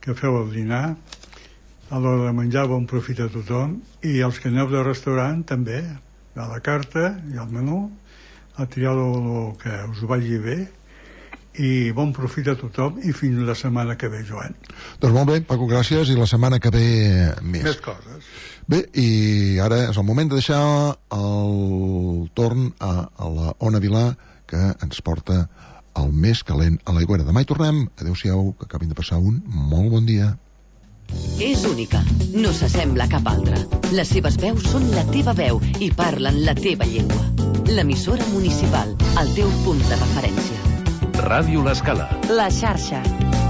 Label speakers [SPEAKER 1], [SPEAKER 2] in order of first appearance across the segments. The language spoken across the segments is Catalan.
[SPEAKER 1] que feu el dinar. A l'hora de menjar, bon profit a tothom. I els que aneu de restaurant, també. A la carta i al menú, a triar el que us vagi bé. I bon profit a tothom i fins la setmana que ve, Joan.
[SPEAKER 2] Doncs molt bé, Paco, gràcies, i la setmana que ve
[SPEAKER 1] més coses.
[SPEAKER 2] Bé, i ara és el moment de deixar el torn a la Ona Vilà, que ens porta el més calent a l'Aigüera. Demà hi tornem. Adéu-siau, que acabin de passar un molt bon dia.
[SPEAKER 3] És única, no s'assembla a cap altra. Les seves veus són la teva veu i parlen la teva llengua. L'emissora municipal, el teu punt de referència.
[SPEAKER 4] Ràdio L'Escala.
[SPEAKER 3] La xarxa.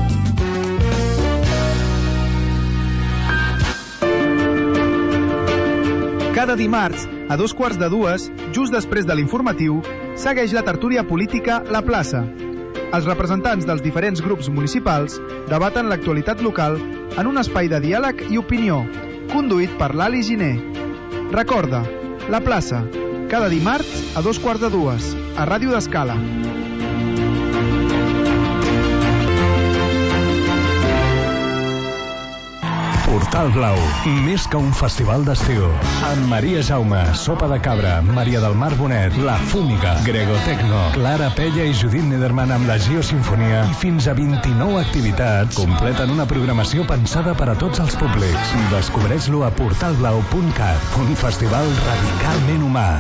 [SPEAKER 5] Cada dimarts, a 2:15, just després de l'informatiu, segueix la tertúlia política La Plaça. Els representants dels diferents grups municipals debaten l'actualitat local en un espai de diàleg i opinió, conduït per l'Ali Giner. Recorda, La Plaça, cada dimarts a 2:15, a Ràdio L'Escala.
[SPEAKER 4] Portal Blau, més que un festival d'estiu. Amb Maria Jaume, Sopa de Cabra, Maria del Mar Bonet, La Fúmiga, Gregotecno, Clara Pella i Judit Nederman amb la Geosinfonia i fins a 29 activitats completen una programació pensada per a tots els públics. Descobreix-lo a portalblau.cat, un festival radicalment humà.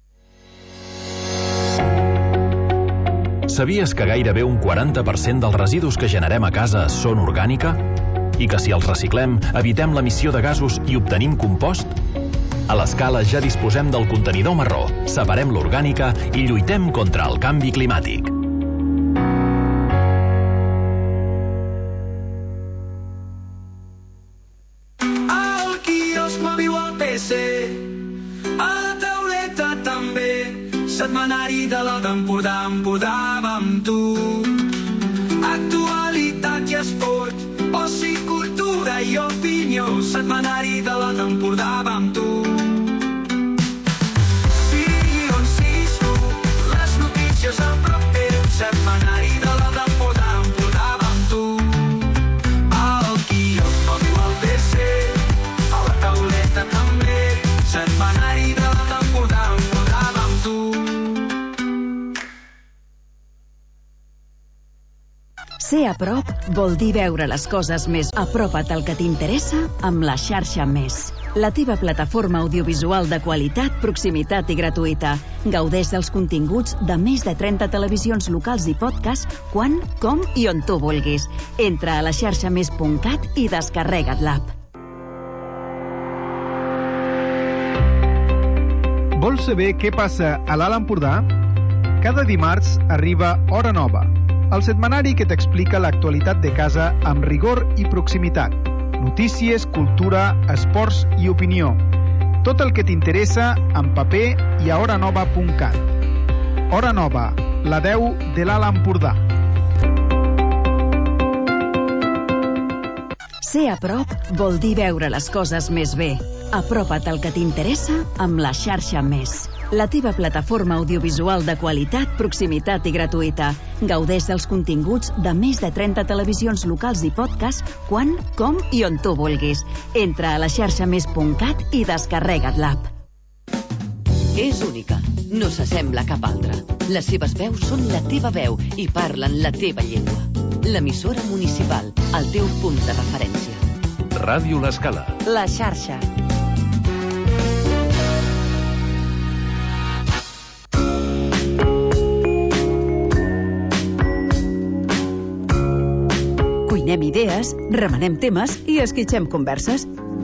[SPEAKER 4] Sabies que gairebé un 40% dels residus que generem a casa són orgànica? I que si els reciclem, evitem l'emissió de gasos i obtenim compost? A l'Escala ja disposem del contenidor marró, separem l'orgànica i lluitem contra el canvi climàtic.
[SPEAKER 6] Al quiosc mòbil o al PC, a la tauleta també, setmanari de la Empordà, Empordà amb tu. Actualitat i esport, oci, cultura i opinió, setmanari de la Empordà amb tu. Sí, on sis tu, les notícies a prop teu, setmanari de la Empordà amb tu. Al quiosc mòbil al PC, a la tauleta també, setmanari de la Empordà amb tu.
[SPEAKER 3] Ser a prop vol dir veure les coses més. Apropa't al que t'interessa amb la xarxa Més. La teva plataforma audiovisual de qualitat, proximitat i gratuïta. Gaudeix dels continguts de més de 30 televisions locals i podcast quan, com i on tu vulguis. Entra a la xarxamés.cat i descarrega't l'app.
[SPEAKER 5] Vols saber què passa a l'Alt Empordà? Cada dimarts arriba Hora Nova, el setmanari que t'explica l'actualitat de casa amb rigor i proximitat. Notícies, cultura, esports i opinió. Tot el que t'interessa en paper i a horanova.cat. Hora Nova, la 10 de l'Alt Empordà.
[SPEAKER 3] Ser a prop vol dir veure les coses més bé. Apropa't al que t'interessa amb la xarxa Més. La teva plataforma audiovisual de qualitat, proximitat i gratuïta. Gaudeix dels continguts de més de 30 televisions locals i podcast quan, com i on tu vulguis. Entra a la xarxamés.cat i descarrega't l'app. És única, no s'assembla a cap altra. Les seves veus són la teva veu i parlen la teva llengua. L'emissora municipal, el teu punt de referència.
[SPEAKER 4] Ràdio L'Escala.
[SPEAKER 3] La xarxa. Cuinem idees, remenem temes i esquitxem converses.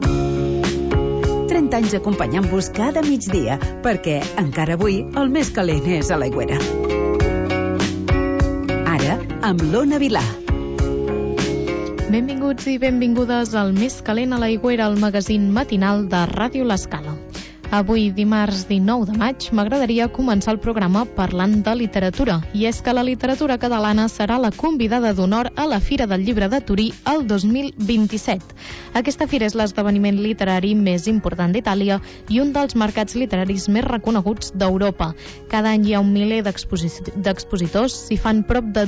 [SPEAKER 3] 30 anys acompanyant-vos cada migdia, perquè encara avui el més calent és a l'Aigüera. Ara, amb l'Ona Vilà.
[SPEAKER 7] Benvinguts i benvingudes al Més calent a l'Aigüera, el magazín matinal de Ràdio L'Escala. Avui, dimarts 19 de maig, m'agradaria començar el programa parlant de literatura. I és que la literatura catalana serà la convidada d'honor a la Fira del Llibre de Torí el 2027. Aquesta fira és l'esdeveniment literari més important d'Itàlia i un dels mercats literaris més reconeguts d'Europa. Cada any hi ha un miler d'expositors, s'hi fan prop de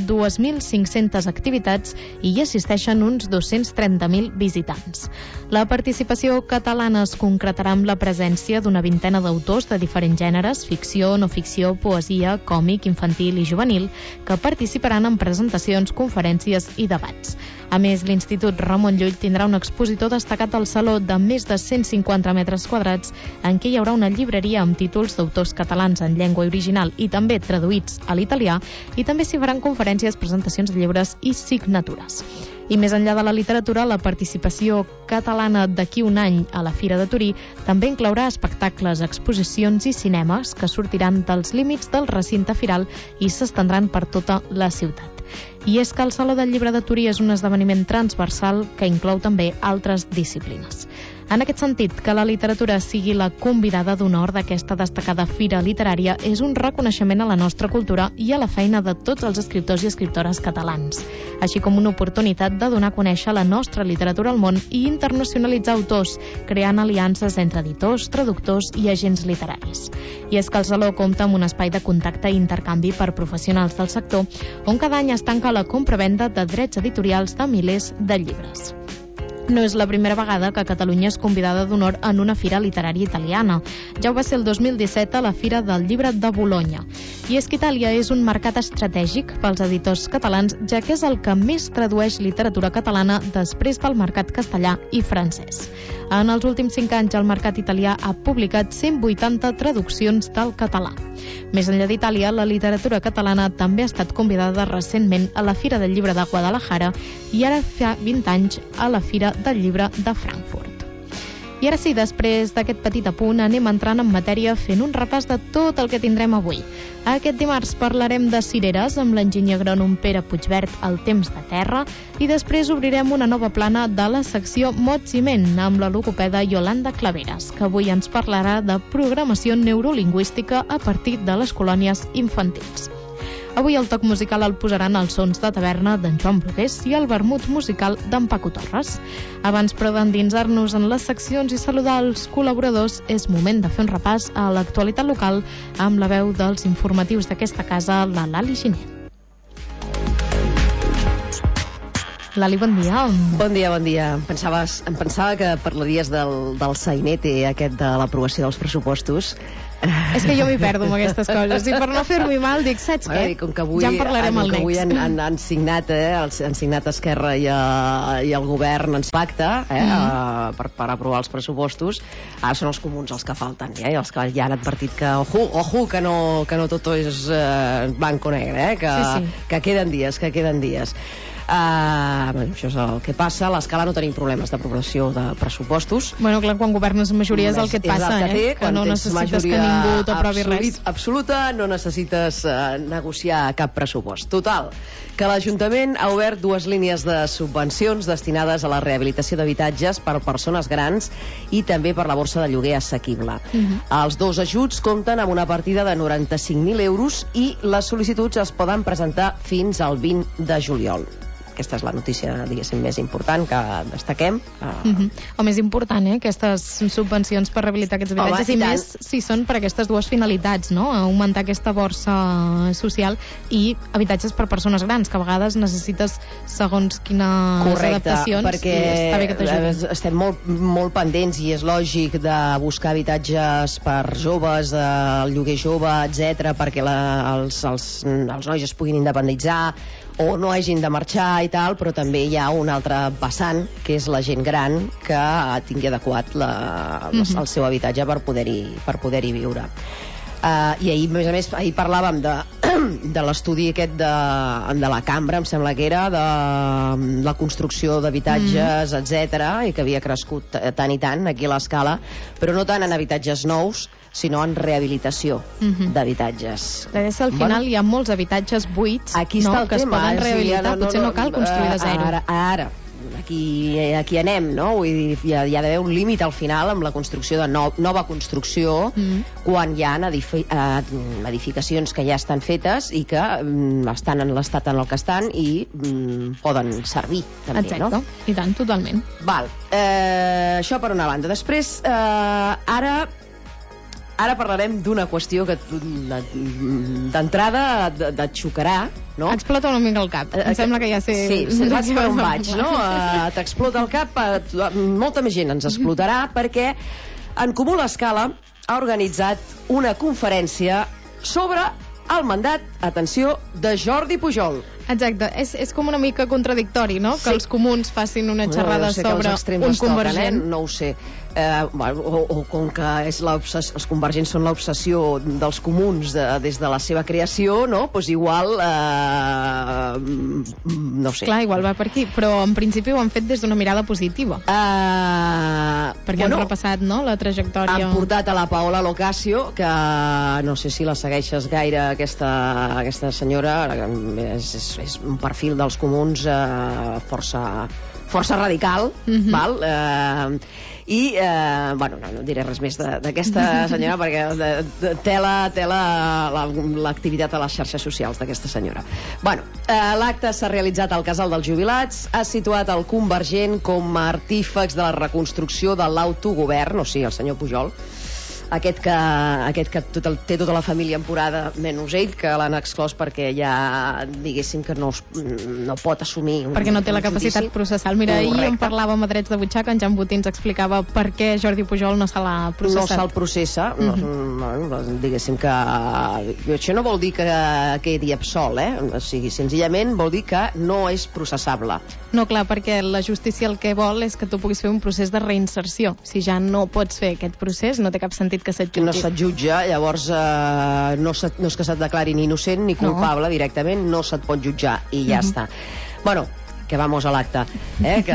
[SPEAKER 7] 2.500 activitats i hi assisteixen uns 230.000 visitants. La participació catalana es concretarà amb la presència d'una vintena d'autors de diferents gèneres, ficció, no ficció, poesia, còmic, infantil i juvenil, que participaran en presentacions, conferències i debats. A més, l'Institut Ramon Llull tindrà un expositor destacat al saló de més de 150 metres quadrats en què hi haurà una llibreria amb títols d'autors catalans en llengua original i també traduïts a l'italià, i també s'hi faran conferències, presentacions de llibres i signatures. I més enllà de la literatura, la participació catalana d'aquí un any a la Fira de Torí també inclourà espectacles, exposicions i cinemes que sortiran dels límits del recinte firal i s'estendran per tota la ciutat. I és que el Saló del Llibre de Torí és un esdeveniment transversal que inclou també altres disciplines. En aquest sentit, que la literatura sigui la convidada d'honor d'aquesta destacada fira literària és un reconeixement a la nostra cultura i a la feina de tots els escriptors i escriptores catalans, així com una oportunitat de donar a conèixer la nostra literatura al món i internacionalitzar autors, creant aliances entre editors, traductors i agents literaris. I és que el Saló compta amb un espai de contacte i intercanvi per professionals del sector, on cada any es tanca la compra-venda de drets editorials de milers de llibres. No és la primera vegada que Catalunya és convidada d'honor en una fira literària italiana. Ja ho va ser el 2017 a la Fira del Llibre de Bolonya. I és que Itàlia és un mercat estratègic pels editors catalans, ja que és el que més tradueix literatura catalana després del mercat castellà i francès. En els últims 5 anys, el mercat italià ha publicat 180 traduccions del català. Més enllà d'Itàlia, la literatura catalana també ha estat convidada recentment a la Fira del Llibre de Guadalajara i ara fa 20 anys a la Fira del Llibre de Frankfurt. I ara sí, després d'aquest petit apunt, anem entrant en matèria fent un repàs de tot el que tindrem avui. Aquest dimarts parlarem de cireres amb l'enginyer agrònom Pere Puigvert al Temps de Terra i després obrirem una nova plana de la secció Mot Ciment amb la logopeda Yolanda Claveras, que avui ens parlarà de programació neurolingüística a partir de les colònies infantils. Avui el toc musical el posaran els sons de taverna d'en Joan Brugués i el vermut musical d'en Paco Torres. Abans, però, d'endinsar-nos en les seccions i saludar els col·laboradors, és moment de fer un repàs a l'actualitat local amb la veu dels informatius d'aquesta casa, la Lali Giner. Lali, bon dia.
[SPEAKER 8] Bon dia, bon dia. Em pensava que parlaries del sainete aquest de l'aprovació dels pressupostos.
[SPEAKER 7] És que jo m'hi perdo amb aquestes coses i per no fer-m'hi mal dic, saps què?
[SPEAKER 8] Com que avui,
[SPEAKER 7] ja en parlarem al
[SPEAKER 8] avui
[SPEAKER 7] next.
[SPEAKER 8] han signat Esquerra i el govern ens pacta per aprovar els pressupostos. Ara són els comuns els que falten, i els que ja han advertit que ojo, que no tot és blanc o negre, que queden dies. Això és el que passa. A l'Escala no tenim problemes d'aprovació de pressupostos.
[SPEAKER 7] Bueno, clar, quan governes majoria és el que et passa, que no necessites que ningú t'aprovi res.
[SPEAKER 8] Absoluta, no necessites negociar cap pressupost. Total, que l'Ajuntament ha obert 2 línies de subvencions destinades a la rehabilitació d'habitatges per persones grans i també per la borsa de lloguer assequible. Els 2 ajuts compten amb una partida de 95.000 euros i les sol·licituds es poden presentar fins al 20 de juliol. Aquesta és la notícia, diguéssim, més important que destaquem.
[SPEAKER 7] O més important, aquestes subvencions per rehabilitar aquests habitatges, i més si són per aquestes 2 finalitats, no? Augmentar aquesta borsa social i habitatges per persones grans, que a vegades necessites segons quines adaptacions.
[SPEAKER 8] Correcte, perquè estem molt pendents i és lògic de buscar habitatges per joves, el lloguer jove, etc, perquè els nois es puguin independitzar o no hagin de marxar i tal, però també hi ha un altre vessant, que és la gent gran que tingui adequat el seu habitatge per poder-hi viure. I ahir, a més, parlàvem de l'estudi aquest de la Cambra, em sembla que era, de la construcció d'habitatges, etc, i que havia crescut tant i tant aquí a l'Escala, però no tant en habitatges nous, sinó en rehabilitació d'habitatges.
[SPEAKER 7] Al final hi ha molts habitatges buits
[SPEAKER 8] que es
[SPEAKER 7] poden rehabilitar, potser no cal construir de zero.
[SPEAKER 8] Ara, aquí anem, no? Vull dir, hi ha d'haver un límit al final amb la construcció de nova construcció, quan hi ha edificacions que ja estan fetes i que estan en l'estat en el que estan i poden servir també, no?
[SPEAKER 7] Exacte, i tant, totalment.
[SPEAKER 8] Val, això per una banda. Després, ara parlarem d'una qüestió que d'entrada et xocarà, no?
[SPEAKER 7] Explota una mica el cap. Em sembla que ja sé...
[SPEAKER 8] Sí, saps per on vaig, no? T'explota el cap, molta més gent ens explotarà, perquè En Comú l'Escala ha organitzat una conferència sobre el mandat, atenció, de Jordi Pujol.
[SPEAKER 7] Exacte, és com una mica contradictori, no? Que els comuns facin una xerrada sobre un convergent.
[SPEAKER 8] No ho sé. O com que els convergents són l'obsessió dels comuns des de la seva creació, no? Doncs igual... no sé.
[SPEAKER 7] Clar, igual va per aquí, però en principi ho han fet des d'una mirada positiva. Perquè han repassat, no?, la trajectòria...
[SPEAKER 8] Han portat a la Paola Locasio, que no sé si la segueixes gaire, aquesta senyora, és un perfil dels comuns força radical, val? I, bueno, no diré res més d'aquesta senyora perquè tela l'activitat a les xarxes socials d'aquesta senyora. Bueno, l'acte s'ha realitzat al Casal dels Jubilats, ha situat el Convergent com a artífex de la reconstrucció de l'autogovern, o sigui, el senyor Pujol, aquest que té tota la família empurada, menys ell, que l'han exclòs perquè ja, diguéssim, que no pot assumir
[SPEAKER 7] perquè no té la capacitat processal. Mira, ahir en parlàvem a Drets de Butxaca, en Jan Botín ens explicava per què Jordi Pujol no se l'ha processat.
[SPEAKER 8] No se'l processa, diguéssim que... Això no vol dir que quedi absolt, o sigui, senzillament vol dir que no és processable.
[SPEAKER 7] No, clar, perquè la justícia el que vol és que tu puguis fer un procés de reinserció. Si ja no pots fer aquest procés, no té cap sentit que se't jutgi.
[SPEAKER 8] No se't jutja, llavors no és que se't declari ni innocent ni culpable directament, no se't pot jutjar i ja està. Bueno, que vamos a l'acte, que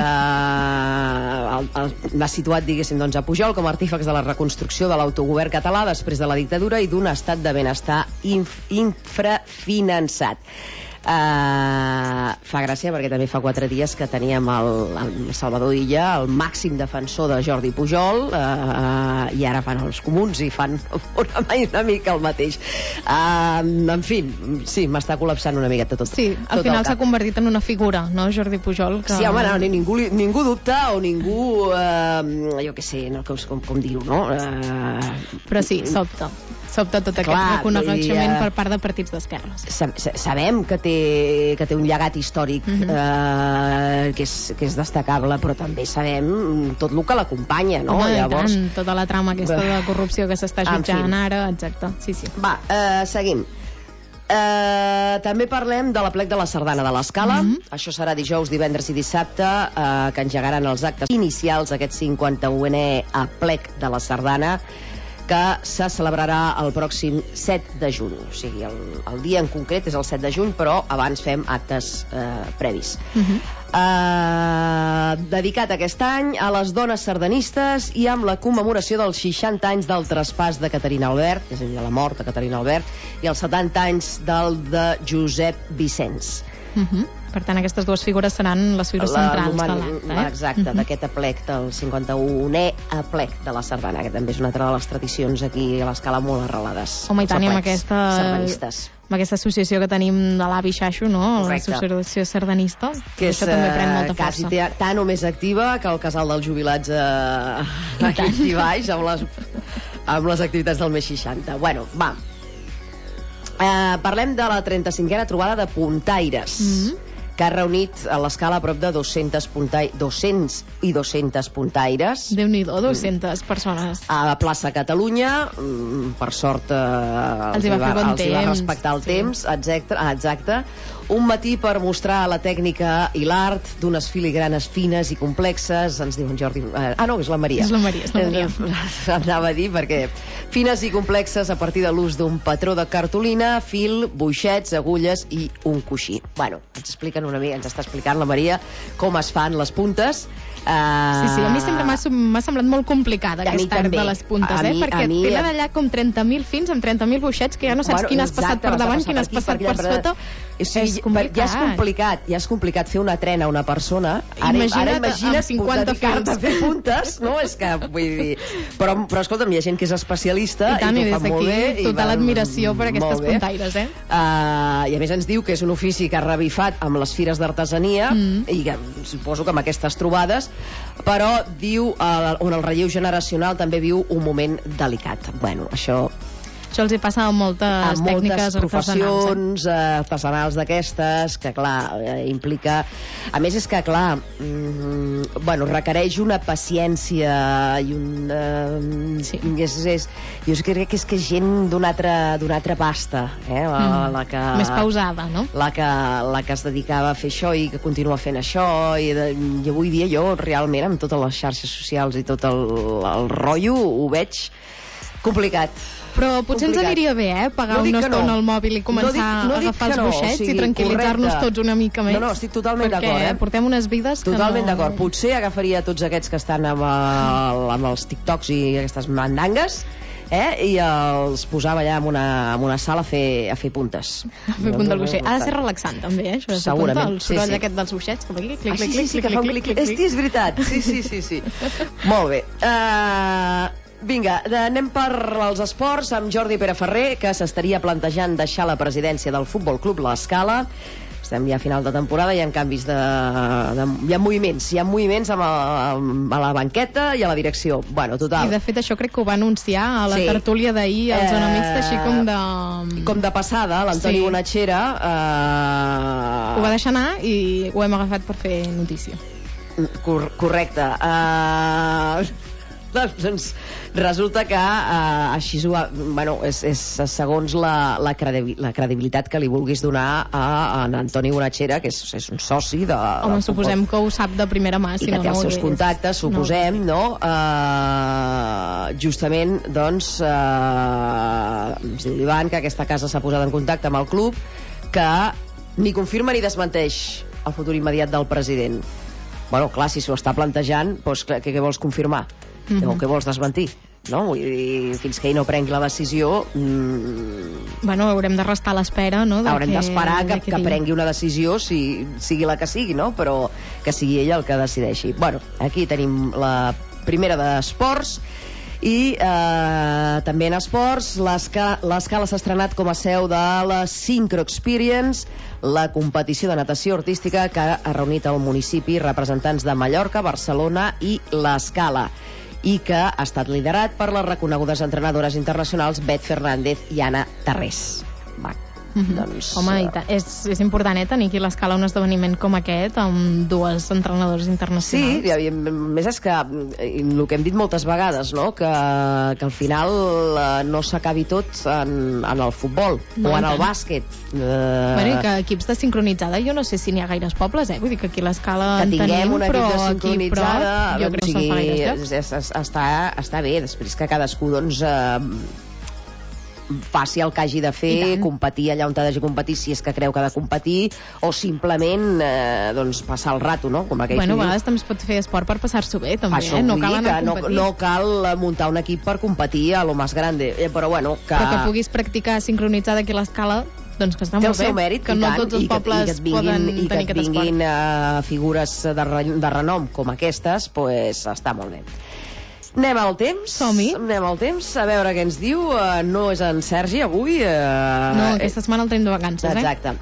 [SPEAKER 8] l'ha situat, diguéssim, doncs, a Pujol com a artífex de la reconstrucció de l'autogovern català després de la dictadura i d'un estat de benestar infrafinançat. Fa gràcia perquè també fa 4 dies que teníem el Salvador Illa, el màxim defensor de Jordi Pujol, i ara fan els comuns i fan una mica el mateix. En fi, sí, m'està col·lapsant una miqueta tot.
[SPEAKER 7] Sí, al final s'ha convertit en una figura, no, Jordi Pujol?
[SPEAKER 8] Sí, home, no, ningú dubta o ningú, jo què sé, com dir-ho, no?
[SPEAKER 7] Però sí, sobta tot aquest reconeixement per part de partits d'esquerres.
[SPEAKER 8] Sabem que té un llegat històric que és destacable, però també sabem tot el que l'acompanya, no?
[SPEAKER 7] Home, llavors, tant, tota la trama aquesta de corrupció que s'està jutjant ara, exacte. Sí.
[SPEAKER 8] Va, seguim. També parlem de l'aplec de la Sardana de l'Escala. Això serà dijous, divendres i dissabte, que engegaran els actes inicials d'aquest 51è aplec de la Sardana, que se celebrarà el pròxim 7 de juny. O sigui, el dia en concret és el 7 de juny, però abans fem actes previs. Dedicat aquest any a les dones sardanistes i amb la commemoració dels 60 anys del traspàs de Caterina Albert, és a dir, de la mort de Caterina Albert, i els 70 anys del de Josep Vicenç.
[SPEAKER 7] Per tant, aquestes dues figures seran les figures centrals de l'acte.
[SPEAKER 8] Exacte, d'aquest aplec, del 51è aplec de la Sardana, que també és una altra de les tradicions aquí a l'Escala molt arrelades.
[SPEAKER 7] Home, i tant, amb aquesta associació que tenim de l'avi Xaixo, no? L'associació sardanista,
[SPEAKER 8] que
[SPEAKER 7] això també pren molta
[SPEAKER 8] força.
[SPEAKER 7] Quasi
[SPEAKER 8] tant o més activa que el Casal dels Jubilats aquí baix, amb les activitats del més 60. Bueno, va. Parlem de la 35a trobada de puntaires, que ha reunit a l'Escala a prop de 200 puntaires.
[SPEAKER 7] Déu-n'hi-do, 200 persones.
[SPEAKER 8] A la plaça Catalunya, per sort els hi va respectar el temps, exacte. Un matí per mostrar la tècnica i l'art d'unes filigranes fines i complexes, ens diuen Jordi... no, és la Maria.
[SPEAKER 7] És la Maria.
[SPEAKER 8] Anava a dir, perquè fines i complexes a partir de l'ús d'un patró de cartolina, fil, boixets, agulles i un coixí. Bueno, ens està explicant la Maria com es fan les puntes.
[SPEAKER 7] Sí, a mi sempre m'ha semblat molt complicada aquest arc de les puntes, perquè tenen allà com 30.000 fins amb 30.000 boixets que ja no saps quin has passat per davant, quin has passat per sota. És complicat.
[SPEAKER 8] Ja és complicat fer una trena a una persona. Ara imagina't dedicar-te a fer puntes, no? És que, vull dir... Però escolta'm, hi ha gent que és especialista i ho fa molt bé.
[SPEAKER 7] Tota l'admiració per aquestes puntaires, I
[SPEAKER 8] a més ens diu que és un ofici que ha revifat amb les fires d'artesania i suposo que amb aquestes trobades, però diu on el relleu generacional també viu un moment delicat. Bueno, això
[SPEAKER 7] els hi passa a moltes tècniques
[SPEAKER 8] professions artesanals d'aquestes, que clar, implica... A més és que clar, requereix una paciència i un... Jo crec que és gent d'una altra pasta, la que...
[SPEAKER 7] Més pausada, no?
[SPEAKER 8] La que es dedicava a fer això i que continua fent això, i avui dia jo realment amb totes les xarxes socials i tot el rotllo ho veig complicat.
[SPEAKER 7] Però potser ens aniria bé, pagar una estona al mòbil i començar a agafar els boixets i tranquil·litzar-nos tots una mica més.
[SPEAKER 8] No, estic totalment d'acord,
[SPEAKER 7] Perquè portem unes vides que
[SPEAKER 8] totalment d'acord. Potser agafaria tots aquests que estan amb els TikToks i aquestes mandangues, i els posava allà en una sala a fer puntes.
[SPEAKER 7] A fer punta al boixet. Ha de ser relaxant, també, això de fer punta, el soroll aquest dels boixets, que fa clic, clic, clic, clic,
[SPEAKER 8] que fa un clic. És veritat, sí. Molt bé. Vinga, anem per als esports amb Jordi Peraferrer, que s'estaria plantejant deixar la presidència del Futbol Club L'Escala. Estem ja a final de temporada, hi ha canvis hi ha moviments a la banqueta i a la direcció. Bueno, total.
[SPEAKER 7] I de fet això crec que ho va anunciar a la tertúlia d'ahir als Zona Mixta, així com de
[SPEAKER 8] passada, l'Antoni Bonachera
[SPEAKER 7] ho va deixar anar i ho hem agafat per fer notícia.
[SPEAKER 8] Correcte. Doncs resulta que així és segons la credibilitat que li vulguis donar a Antoni Bonachera, que és un soci de...
[SPEAKER 7] Home, suposem que ho sap de primera mà,
[SPEAKER 8] i que té els seus contactes, suposem, no? Justament, doncs, ens diu l'Ivan que aquesta casa s'ha posat en contacte amb el club, que ni confirma ni desmenteix el futur immediat del president. Bueno, clar, si s'ho està plantejant, doncs què vols confirmar? O què vols desmentir? No? Vull dir, fins que ell no prengui la decisió...
[SPEAKER 7] haurem de restar a l'espera, no?
[SPEAKER 8] Haurem d'esperar que prengui una decisió, sigui la que sigui, no? Però que sigui ell el que decideixi. Bueno, aquí tenim la primera d'esports. I també en esports, l'Escala s'ha estrenat com a seu de la Synchro Experience, la competició de natació artística que ha reunit al municipi representants de Mallorca, Barcelona i l'Escala, i que ha estat liderat per les reconegudes entrenadores internacionals Bet Fernández i Anna Tarrés. Doncs,
[SPEAKER 7] home, és important tenir aquí a l'Escala un esdeveniment com aquest amb dues entrenadores internacionals.
[SPEAKER 8] Sí, a més és que el que hem dit moltes vegades, no? Que al final no s'acabi tot en el futbol o en el bàsquet.
[SPEAKER 7] I que equips de sincronitzada jo no sé si n'hi ha gaires pobles, vull dir que aquí a l'Escala en tenim, però aquí prop jo crec que no se'n fa gaires llocs.
[SPEAKER 8] Està bé, després que cadascú doncs faci el que hagi de fer, competir allà on ha de competir, si és que creu que ha de competir, o simplement doncs passar el rato, no?
[SPEAKER 7] A vegades també es pot fer esport per passar-s'ho bé, també,
[SPEAKER 8] no cal anar a competir. No cal muntar un equip per competir a lo más grande, però
[SPEAKER 7] que puguis practicar sincronitzada aquí a l'Escala, doncs que està molt bé,
[SPEAKER 8] mèrit,
[SPEAKER 7] que no tots els pobles poden tenir aquest esport. I que et
[SPEAKER 8] vinguin figures de renom com aquestes, doncs està molt bé. Anem al temps, a veure què ens diu. No és en Sergi avui.
[SPEAKER 7] No, aquesta setmana el tenim de vacances.
[SPEAKER 8] Exacte.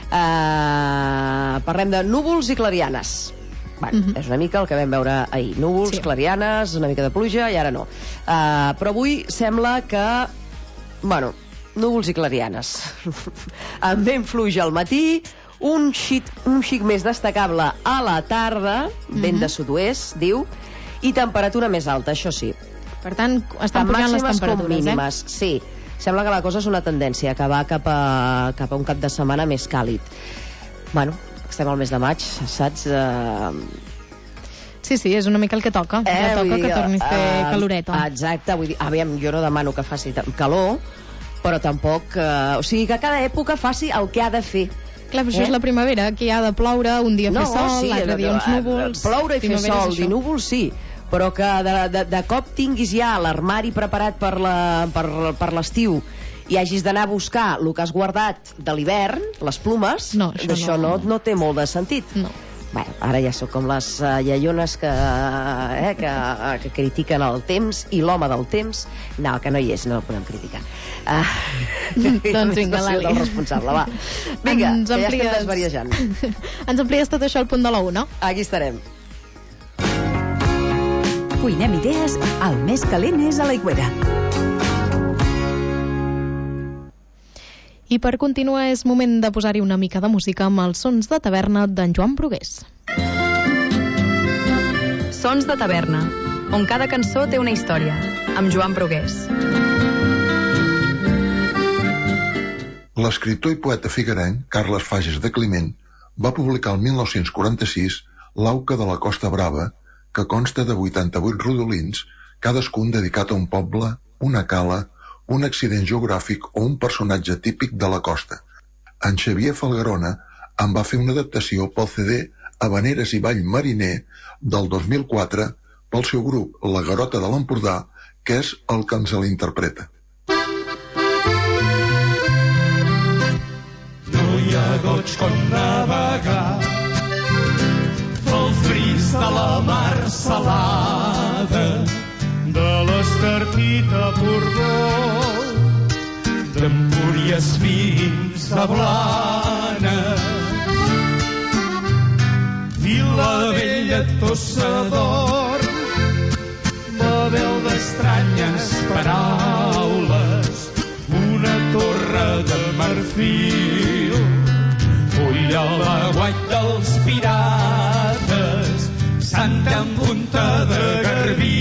[SPEAKER 8] Parlem de núvols i clarianes. És una mica el que vam veure ahir. Núvols, clarianes, una mica de pluja, i ara no. Però avui sembla que... núvols i clarianes. Amb vent fluix al matí, un xic més destacable a la tarda, vent de sud-oest, diu, i temperatura més alta, això sí.
[SPEAKER 7] Per tant, estan pujant les temperatures,
[SPEAKER 8] mínimes, sí. Sembla que la cosa és una tendència que va cap a un cap de setmana més càlid. Estem al mes de maig, saps?
[SPEAKER 7] Sí, és una mica el que toca. Ja toca que torni a fer caloreta.
[SPEAKER 8] Exacte, vull dir, jo no demano que faci calor, però tampoc... o sigui, que cada època faci el que ha de fer.
[SPEAKER 7] Clar, però això és la primavera, que ha de ploure, un dia fer sol, l'altre dia uns núvols...
[SPEAKER 8] Ploure i fer sol i núvols, sí, però que de cop tinguis ja l'armari preparat per l'estiu i hagis d'anar a buscar el que has guardat de l'hivern, les plumes, això no té molt de sentit.
[SPEAKER 7] No.
[SPEAKER 8] Bé, ara ja sóc com les iaiones que critiquen el temps i l'home del temps. No, que no hi és, no el podem criticar.
[SPEAKER 7] Doncs vinga, Lali.
[SPEAKER 8] El responsable, va. Vinga, que ja estem desvariejant.
[SPEAKER 7] Ens amplies tot això al punt de la 1.
[SPEAKER 8] Aquí estarem.
[SPEAKER 3] Cuinem idees, el més calent és a l'Aigüera.
[SPEAKER 7] I per continuar és moment de posar-hi una mica de música amb els sons de taverna d'en Joan Brugués.
[SPEAKER 9] Sons de taverna, on cada cançó té una història, amb Joan Brugués.
[SPEAKER 2] L'escriptor i poeta figuerenc, Carles Fages de Climent, va publicar el 1946 l'Auca de la Costa Brava, que consta de 88 rodolins, cadascun dedicat a un poble, una cala, un accident geogràfic o un personatge típic de la costa. En Xavier Falgarona en va fer una adaptació pel CD Havaneres i Ball Mariner del 2004 pel seu grup La Garota de l'Empordà, que és el que ens l'interpreta.
[SPEAKER 6] No hi ha goig com navegar pel fris de la mar salada, de l'Estartit a Portbou, d'Empúries fins a Blanes, Vilavella, Tossa d'Or, va veu d'estranyes paraules, una torre de marfil, ull a l'aguait dels pirates, Santa en punta de Garbí,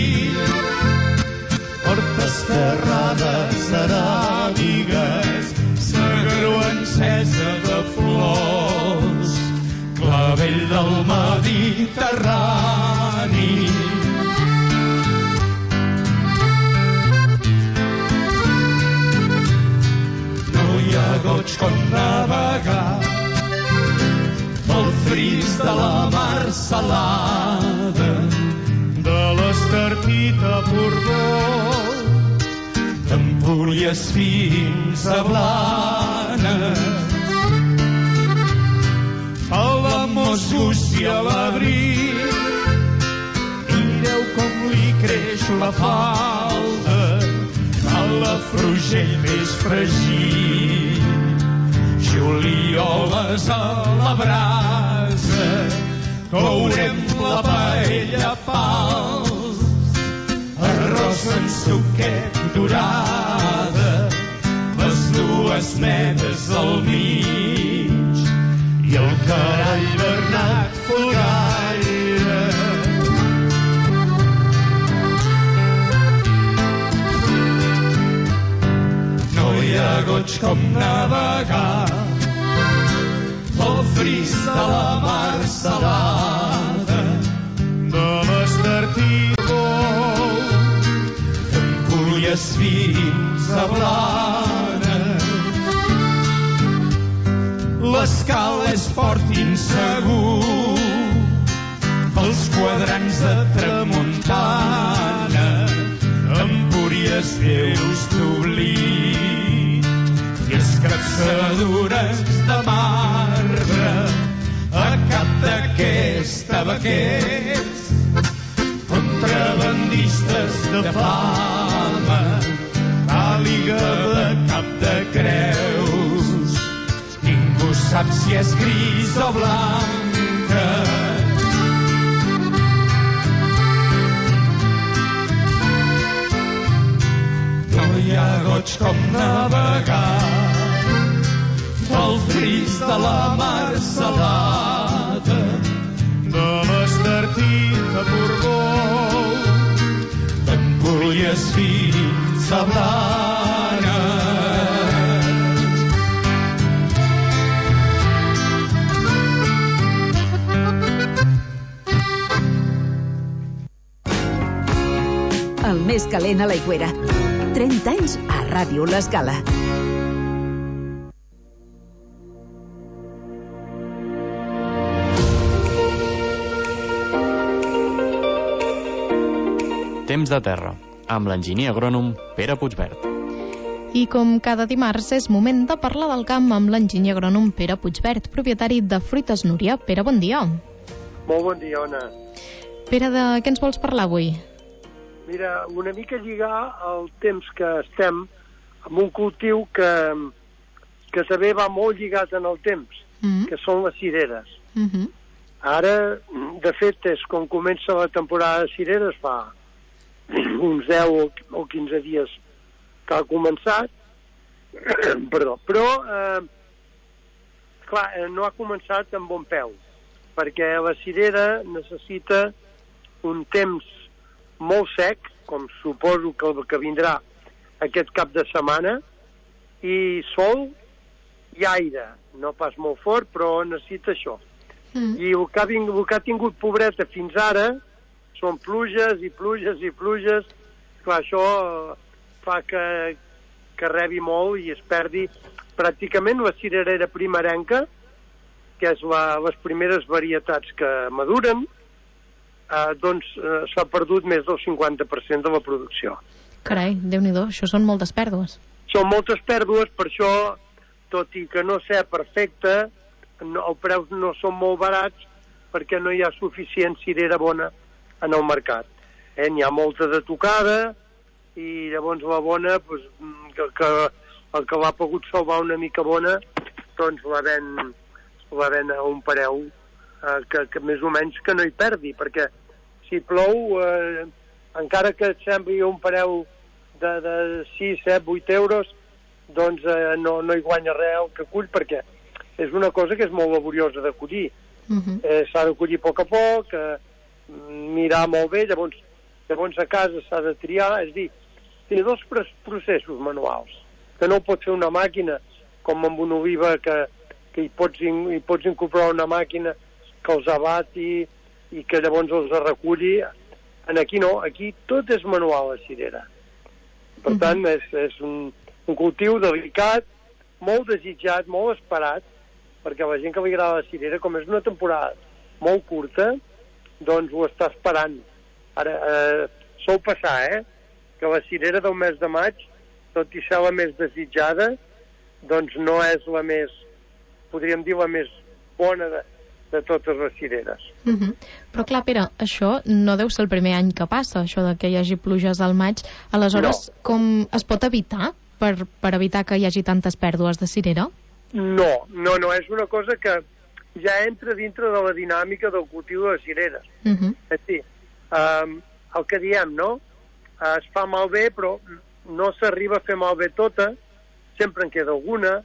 [SPEAKER 6] portes ferrades ceràmiques, Segaró encesa de flors, clavell del Mediterrani. No hi ha goig com navegar pel fris de la mar salada, de l'Estartit a Portbou, d'Empúries fins a Blanes, a la Mossos i a l'Abril, mireu com li creix la falda, a la Frugell més fregit, julioles a la brasa, courem la paella a pals, arròs en suquet dorada, les dues netes al mig i el carall Bernat Folgaire. No hi ha goig com navegar pel fris de la mar salada, de l'Estartit d'Empúries fins a Blanes. L'escala és fort insegur, els quadrants de tramuntana, Empúries veus d'oblit i escapçadures de marbre a cap d'aquesta vaquers, contrabandistes de fama, àliga de cap de creus, ningú sap si és gris o blanca. No hi ha goig com navegar pel fris de la mar salada, de l'Estartit a Portbou, d'Empúries fins a Blanes.
[SPEAKER 3] El més calent a l'Aigüera. 30 anys a Ràdio L'Escala.
[SPEAKER 10] Temps de terra, amb l'enginyer agrònom Pere Puigvert.
[SPEAKER 7] I com cada dimarts és moment de parlar del camp amb l'enginyer agrònom Pere Puigvert, propietari de Fruites Núria. Pere, bon dia.
[SPEAKER 11] Molt bon dia, Ona.
[SPEAKER 7] Pere, de què ens vols parlar avui?
[SPEAKER 11] Mira, una mica lligar el temps que estem amb un cultiu que també va molt lligat en el temps, que són les cireres. Ara, de fet, és com comença la temporada de cireres, fa uns 10 o 15 dies que ha començat, perdó, però, clar, no ha començat amb bon peu, perquè la cirera necessita un temps molt sec, com suposo que vindrà aquest cap de setmana, i sol i aire, no pas molt fort, però necessita això. I el que ha tingut pobreta fins ara són pluges i pluges i pluges. Clar, això fa que rebi molt i es perdi pràcticament la cirerera primerenca, que és les primeres varietats que maduren, doncs s'ha perdut més del 50% de la producció.
[SPEAKER 7] Carai, Déu-n'hi-do, això són moltes pèrdues.
[SPEAKER 11] Són moltes pèrdues, per això, tot i que no sé perfecte, els preus no són molt barats perquè no hi ha suficient cirera bona en el mercat. N'hi ha molta de tocada i llavors la bona, pues, que el que l'ha pogut salvar una mica bona, doncs la ven a un preu que més o menys que no hi perdi, perquè si plou, encara que et sembli un preu de 6, 7, 8 euros, doncs no hi guanya res el que cull, perquè és una cosa que és molt laboriosa de collir. S'ha de collir a poc, mirar molt bé, llavors a casa s'ha de triar, és a dir, té dos processos manuals, que no ho pot fer una màquina, com amb una oliva que hi pots incorporar una màquina que els abati i que llavors els reculli. Aquí no, aquí tot és manual, la cirera. Per tant, és un cultiu delicat, molt desitjat, molt esperat, perquè la gent que li agrada la cirera, com és una temporada molt curta, doncs ho està esperant. Ara, sol passar, que la cirera del mes de maig, tot i ser la més desitjada, doncs no és la més, podríem dir, la més bona de totes les cireres.
[SPEAKER 7] Però clar, Pere, això no deu ser el primer any que passa, això de que hi hagi pluges al maig. Aleshores, com es pot evitar per evitar que hi hagi tantes pèrdues de cirera?
[SPEAKER 11] No, és una cosa que ja entra dintre de la dinàmica del cultiu de les cireres. És a dir, el que diem, no? Es fa malbé, però no s'arriba a fer malbé tota, sempre en queda alguna.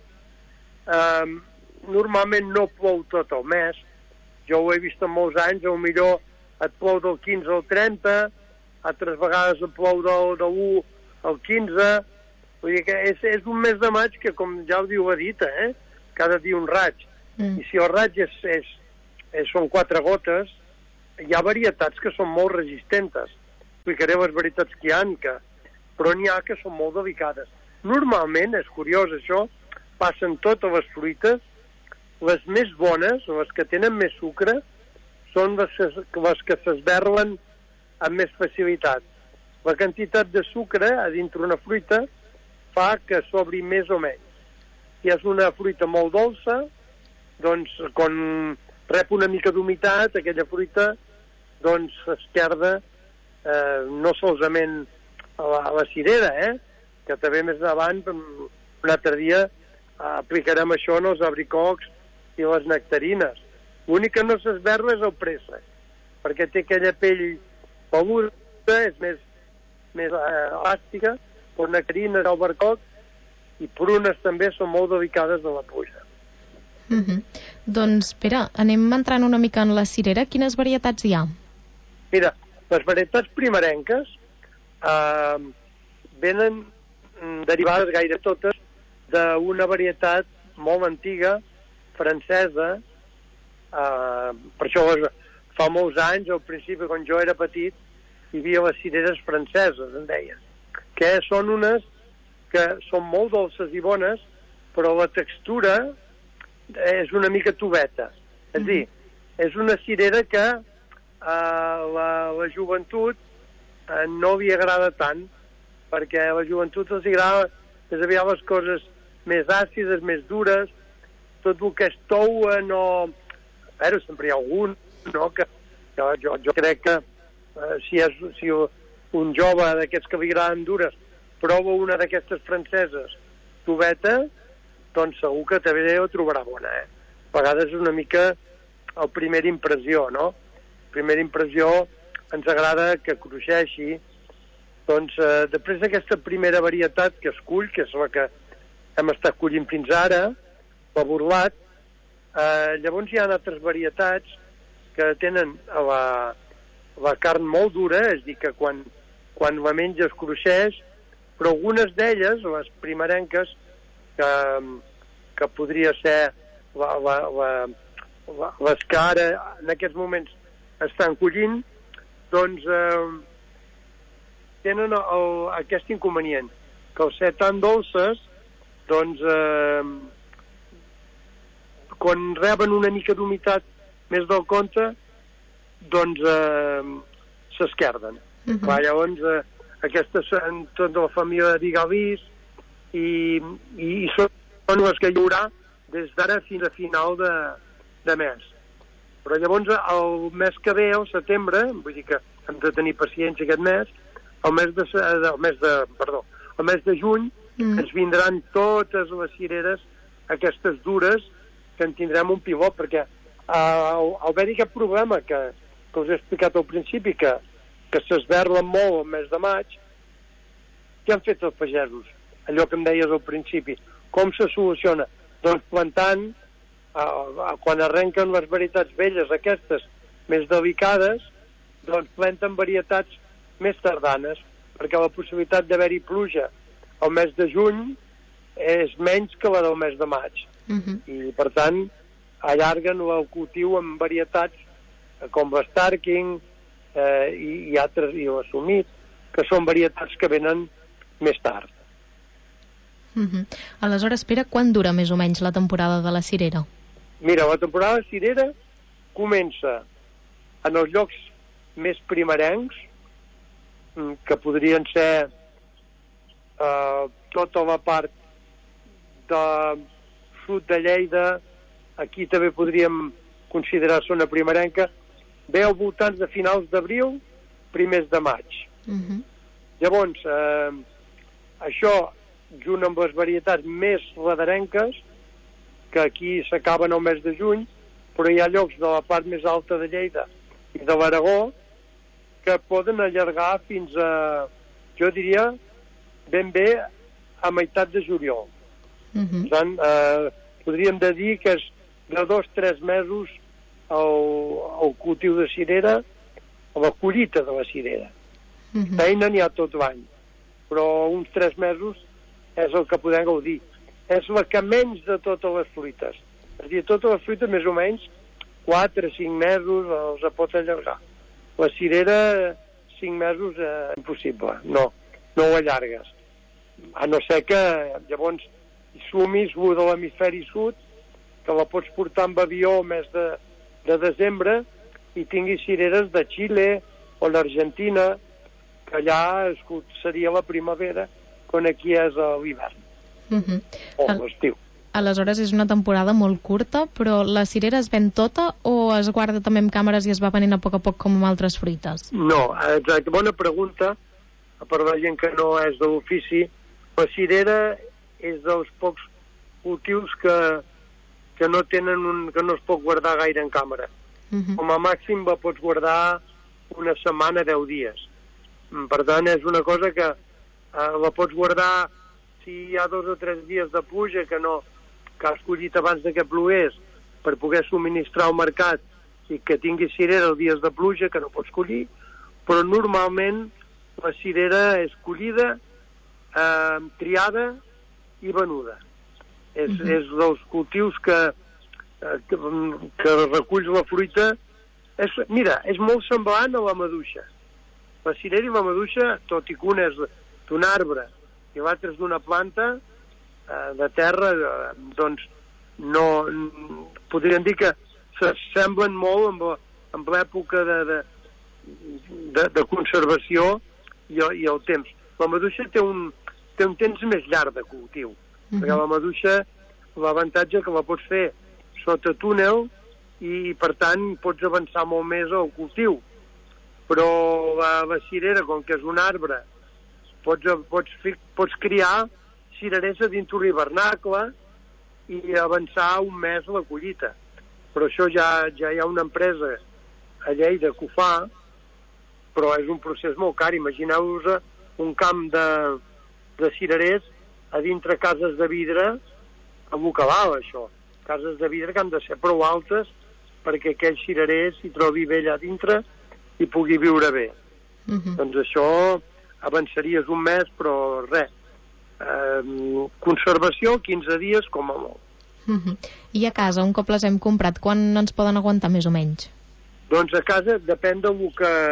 [SPEAKER 11] Normalment no plou tot el mes. Jo ho he vist en molts anys, millor et plou del 15 al 30, altres vegades et plou del 1 al 15. Vull dir que és un mes de maig que, com ja ho diu la dita, cada dia un raig. I si el raig són 4 gotes, hi ha varietats que són molt resistentes. Explicaré les varietats que hi ha, però n'hi ha que són molt delicades. Normalment, és curiós això, passen totes les fruites, les més bones, les que tenen més sucre, són les que s'esberlen amb més facilitat. La quantitat de sucre a dintre una fruita fa que s'obri més o menys. Si és una fruita molt dolça, doncs quan rep una mica d'humitat, aquella fruita doncs es perda no solament a la cirera, que també més davant, un altre dia, aplicarem això en els abricocs i les nectarines. L'únic que no s'esberla és el préssec, perquè té aquella pell peluda, és més elàstica, però nectarines, albercoc i prunes també són molt delicades de la pluja.
[SPEAKER 7] Doncs, Pere, anem entrant una mica en la cirera. Quines varietats hi ha?
[SPEAKER 11] Mira, les varietats primerenques venen derivades gaire totes d'una varietat molt antiga, francesa, per això fa molts anys, al principi, quan jo era petit, hi havia les cireres franceses, en deien, que són unes que són molt dolces i bones, però la textura és una mica tubeta. És a dir, és una cirera que la joventut no li agrada tant, perquè a la joventut els agrada més aviat les coses més àcides, més dures, tot el que és tou no... A veure, sempre hi ha algun, no? Que jo crec que si un jove d'aquests que li agraden dures prova una d'aquestes franceses tubeta, doncs segur que també ho trobarà bona, A vegades és una mica la primera impressió, no? Primera impressió ens agrada que cruixeixi. Doncs després d'aquesta primera varietat que escull, que és la que hem estat collint fins ara, la burlat, llavors hi ha altres varietats que tenen la carn molt dura, és a dir, que quan la menges cruixeix, però algunes d'elles, les primerenques, que podria ser les que ara en aquests moments estan collint, doncs tenen aquest inconvenient, que al ser tan dolces, doncs quan reben una mica d'humitat més del compte, doncs s'esquerden. Llavors aquestes són tota la família de Bigalís i són les que hi haurà des d'ara fins a final de mes. Però llavors el mes que ve, al setembre, vull dir que hem de tenir paciència aquest mes, el mes de juny ens vindran totes les cireres aquestes dures, que en tindrem un pivot, perquè al haver-hi aquest problema que us he explicat al principi, que s'esberlen molt el mes de maig, què han fet els pagesos? Allò que em deies al principi. Com se soluciona? Doncs plantant, quan arrenquen les varietats velles aquestes, més delicades, doncs planten varietats més tardanes, perquè la possibilitat d'haver-hi pluja al mes de juny és menys que la del mes de maig. I, per tant, allarguen el cultiu amb varietats com l'Starking i altres, i l'Assumit, que són varietats que venen més tard.
[SPEAKER 7] Aleshores, Pere, quan dura més o menys la temporada de la cirera?
[SPEAKER 11] Mira, la temporada de cirera comença en els llocs més primerencs, que podrien ser tota la part de sud de Lleida, aquí també podríem considerar zona primerenca, ve al voltant de finals d'abril, primers de maig. Llavors, això, junt amb les varietats més radarenques, que aquí s'acaben al mes de juny, però hi ha llocs de la part més alta de Lleida i de l'Aragó que poden allargar fins a, jo diria, ben bé a meitat de juliol. Per tant, podríem dir que és de 2 o 3 mesos el cultiu de cirera, o la collita de la cirera. Feina n'hi ha tot l'any, però uns 3 mesos és el que podem gaudir. És la que menys de totes les fruites. És a dir, totes les fruites més o menys 4 o 5 mesos els pot allargar. La cirera 5 mesos impossible, no ho allargues. A no ser que llavors sumis el de l'hemisferi sud, que la pots portar amb avió el mes de desembre i tinguis cireres de Xile o l'Argentina, que allà seria la primavera, quan aquí és l'hivern. O l'estiu.
[SPEAKER 7] Aleshores és una temporada molt curta, però la cirera es ven tota o es guarda també amb càmeres i es va venent a poc com amb altres fruites?
[SPEAKER 11] No, exacte, bona pregunta. Per la gent que no és de l'ofici, la cirera és dels pocs cultius que no es pot guardar gaire en càmera. Com a màxim la pots guardar una setmana, 10 dies. Per tant, és una cosa que la pots guardar si hi ha 2 o 3 dies de pluja que has collit abans que plogués per poder subministrar al mercat i que tinguis cirera els dies de pluja que no pots collir, però normalment la cirera és collida, triada i venuda. És dels cultius que reculls la fruita. Mira, és molt semblant a la maduixa. La cirera i la maduixa, tot i que una és d'un arbre i l'altra és d'una planta de terra, doncs no podríem dir que s'assemblen molt amb l'època de conservació i el temps. La maduixa té un temps més llarg de cultiu, perquè la maduixa, l'avantatge que la pots fer sota túnel i per tant pots avançar molt més al cultiu. Però la cirera, com que és un arbre, pots criar cirerers a dintre l'hivernacle i avançar un mes a la collita. Però això ja hi ha una empresa a Lleida que ho fa, però és un procés molt car. Imagineu-vos un camp de cirerers a dintre cases de vidre, amb el que val, això. Cases de vidre que han de ser prou altes perquè aquell cirerer s'hi trobi bé allà dintre i pugui viure bé. Doncs això avançaries un mes, però res. Conservació 15 dies com a molt.
[SPEAKER 7] I a casa, un cop les hem comprat, quan ens poden aguantar més o menys?
[SPEAKER 11] Doncs a casa depèn del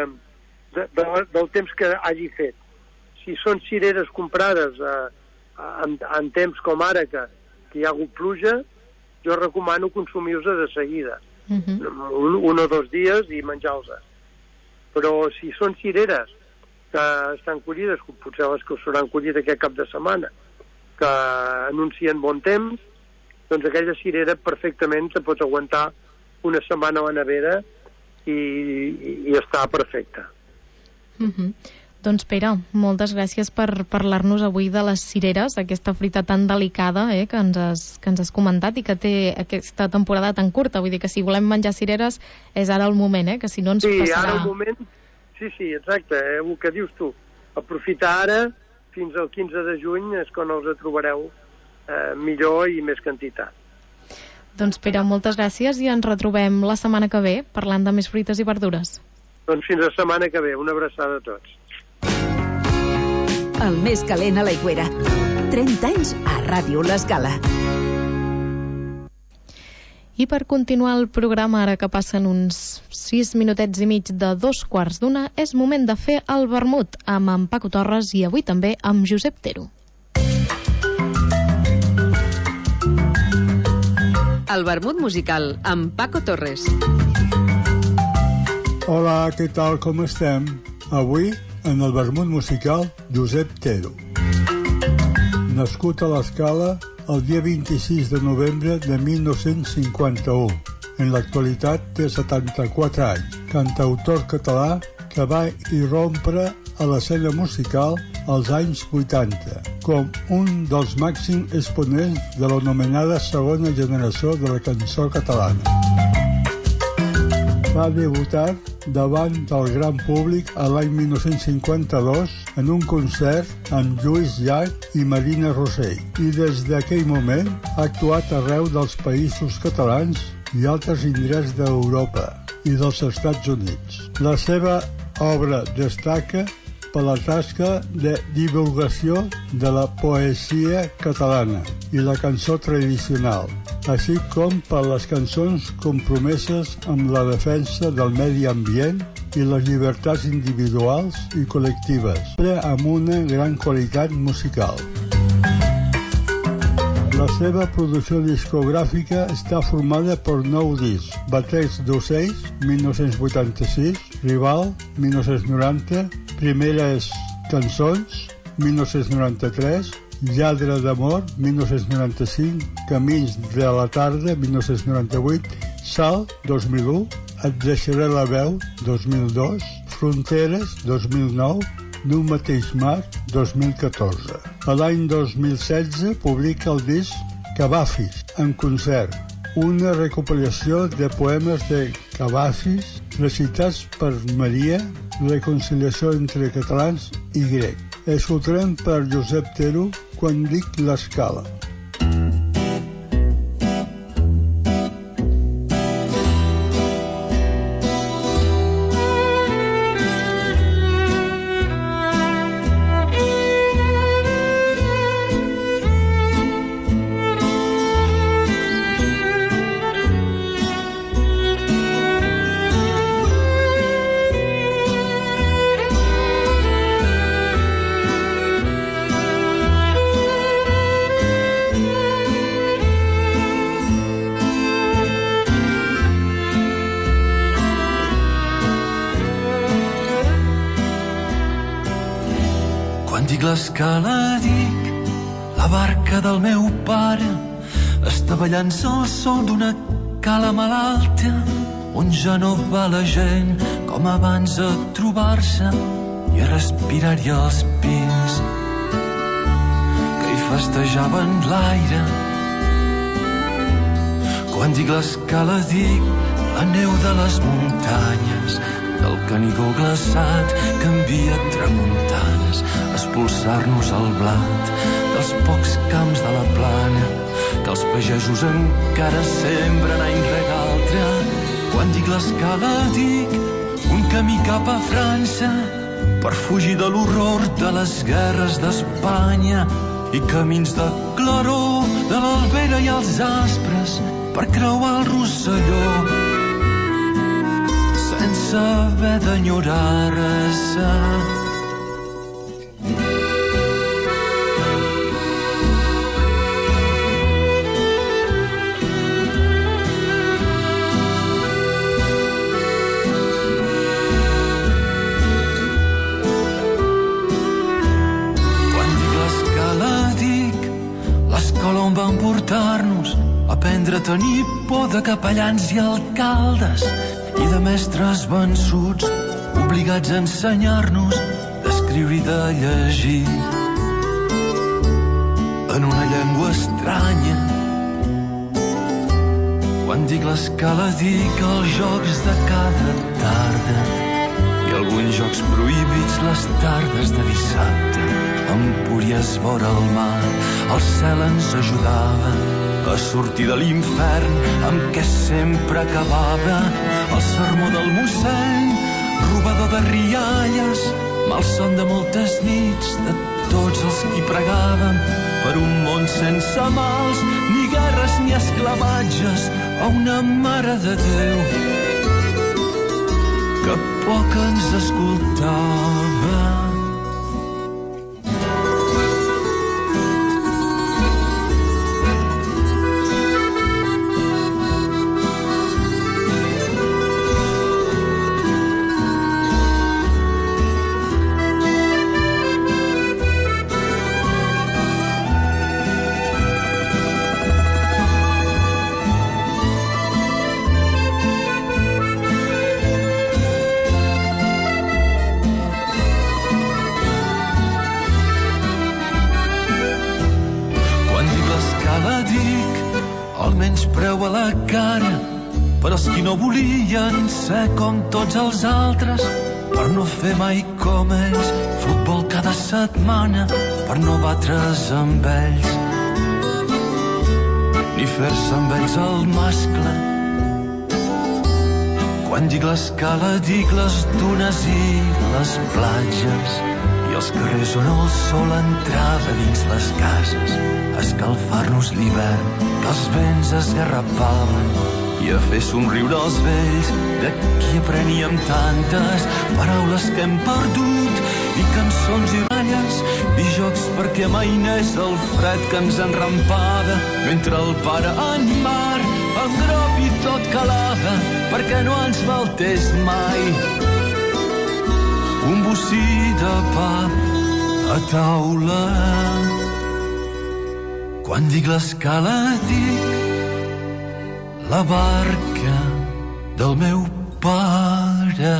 [SPEAKER 11] temps que hagi fet. Si són cireres comprades en temps com ara que hi ha hagut pluja, jo recomano consumir-los de seguida, 1 o 2 dies i menjar-los. Però si són cireres que estan collides, com potser les que s'hauran collit aquest cap de setmana, que anuncien bon temps, doncs aquella cirera perfectament se pot aguantar una setmana a la nevera i està perfecta.
[SPEAKER 7] Doncs Pere, moltes gràcies per parlar-nos avui de les cireres, aquesta fruita tan delicada que ens has comentat i que té aquesta temporada tan curta. Vull dir que si volem menjar cireres és ara el moment, que si no ens passarà...
[SPEAKER 11] Sí, ara el moment... Sí, exacte, el que dius tu. Aprofitar ara, fins al 15 de juny, és quan els trobareu millor i més quantitat.
[SPEAKER 7] Doncs Pere, moltes gràcies i ens retrobem la setmana que ve parlant de més fruites i verdures.
[SPEAKER 11] Doncs fins la setmana que ve. Una abraçada a tots.
[SPEAKER 3] El més calent a l'Aigüera. 30 anys a Ràdio L'Escala.
[SPEAKER 7] I per continuar el programa, ara que passen uns 6 minutets i mig de 2:15, és moment de fer el vermut amb en Paco Torres i avui també amb Josep Tero.
[SPEAKER 12] El vermut musical amb Paco Torres.
[SPEAKER 1] Hola, què tal, com estem? Avui, en el vermut musical, Josep Tero. Nascut a l'Escala el dia 26 de novembre de 1951. En l'actualitat té 74 anys. Cantautor català que va irrompre a l'escena musical als anys 80, com un dels màxims exponents de l'anomenada segona generació de la cançó catalana. Va debutar davant del gran públic a l'any 1952 en un concert amb Lluís Llach i Marina Rossell i des d'aquell moment ha actuat arreu dels països catalans i altres indrets d'Europa i dels Estats Units. La seva obra destaca per la tasca de divulgació de la poesia catalana i la cançó tradicional, així com per les cançons compromeses amb la defensa del medi ambient i les llibertats individuals i col·lectives, sempre amb una gran qualitat musical. La seva producció discogràfica està formada per 9 discs: Batecs d'ocells, 1986, Rival, 1990, Primeres cançons, 1993, Lladre d'amor, 1995, Camins de la tarda, 1998, Sal, 2001, Et deixaré la veu, 2002, Fronteres, 2009, D'un mateix mar, 2014. A l'any 2016 publica el disc Cavafis, en concert, una recopilació de poemes de Cavafis recitats per Maria, reconciliació entre catalans i grec. Escoltarem per Josep Tero Quan dic l'Escala.
[SPEAKER 6] dic l'escala dic la barca del meu pare està ballant-se al sol d'una cala malalta on ja no va la gent com abans a trobar-se i a respirar-hi els pins que hi festejaven l'aire. Quan dic l'escala dic la neu de les muntanyes, del Canigó glaçat que envia tramuntanes a expulsar-nos el blat dels pocs camps de la plana que els pagesos encara sembren any rere altre. Quan dic l'escala dic un camí cap a França per fugir de l'horror de les guerres d'Espanya i camins de claror de l'Albera i els Aspres per creuar el Rosselló sense haver d'enyorar-se. On van portar-nos a aprendre a tenir por de capellans i alcaldes i de mestres vençuts obligats a ensenyar-nos d'escriure i de llegir en una llengua estranya. Quan dic l'escala dic els jocs de cada tarda i alguns jocs prohibits les tardes de dissabte. Empúries vora el mar, el cel ens ajudava a sortir de l'infern amb què sempre acabava el sermó del mossèn, robador de rialles, malson de moltes nits de tots els qui pregàvem per un món sense mals, ni guerres ni esclavatges, a una mare de Déu que poc ens escoltava. No volien ser com tots els altres per no fer mai com ells futbol cada setmana per no batre's amb ells ni fer-se amb ells el mascle. Quan dic l'escala dic les dunes i les platges i els carrers on el sol entrava dins les cases a escalfar-nos l'hivern que els vents esgarrapaven i a fer somriure els vells de qui apreníem tantes paraules que hem perdut i cançons i ratlles i jocs perquè mai n'és el fred que ens enrampava mentre el pare en mar amb grop i tot calava perquè no ens faltés mai un bocí de pa a taula. Quan dic l'escala dic la barca del meu pare.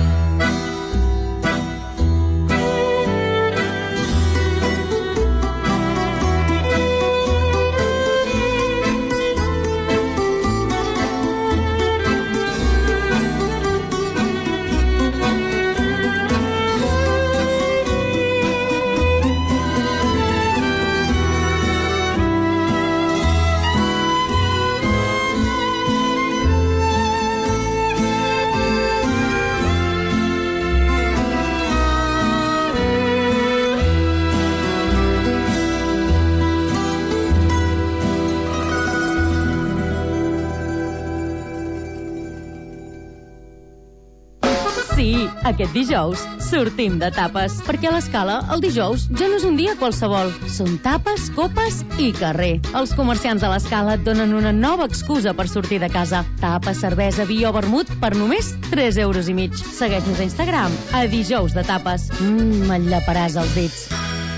[SPEAKER 13] Aquest dijous sortim de tapes, perquè a l'Escala el dijous ja no és un dia qualsevol. Són tapes, copes i carrer. Els comerciants de l'Escala et donen una nova excusa per sortir de casa. Tapes, cervesa, vi o vermut per només 3,5 euros. Segueix-nos a Instagram a dijous de tapes. Me'n llaparàs els dits.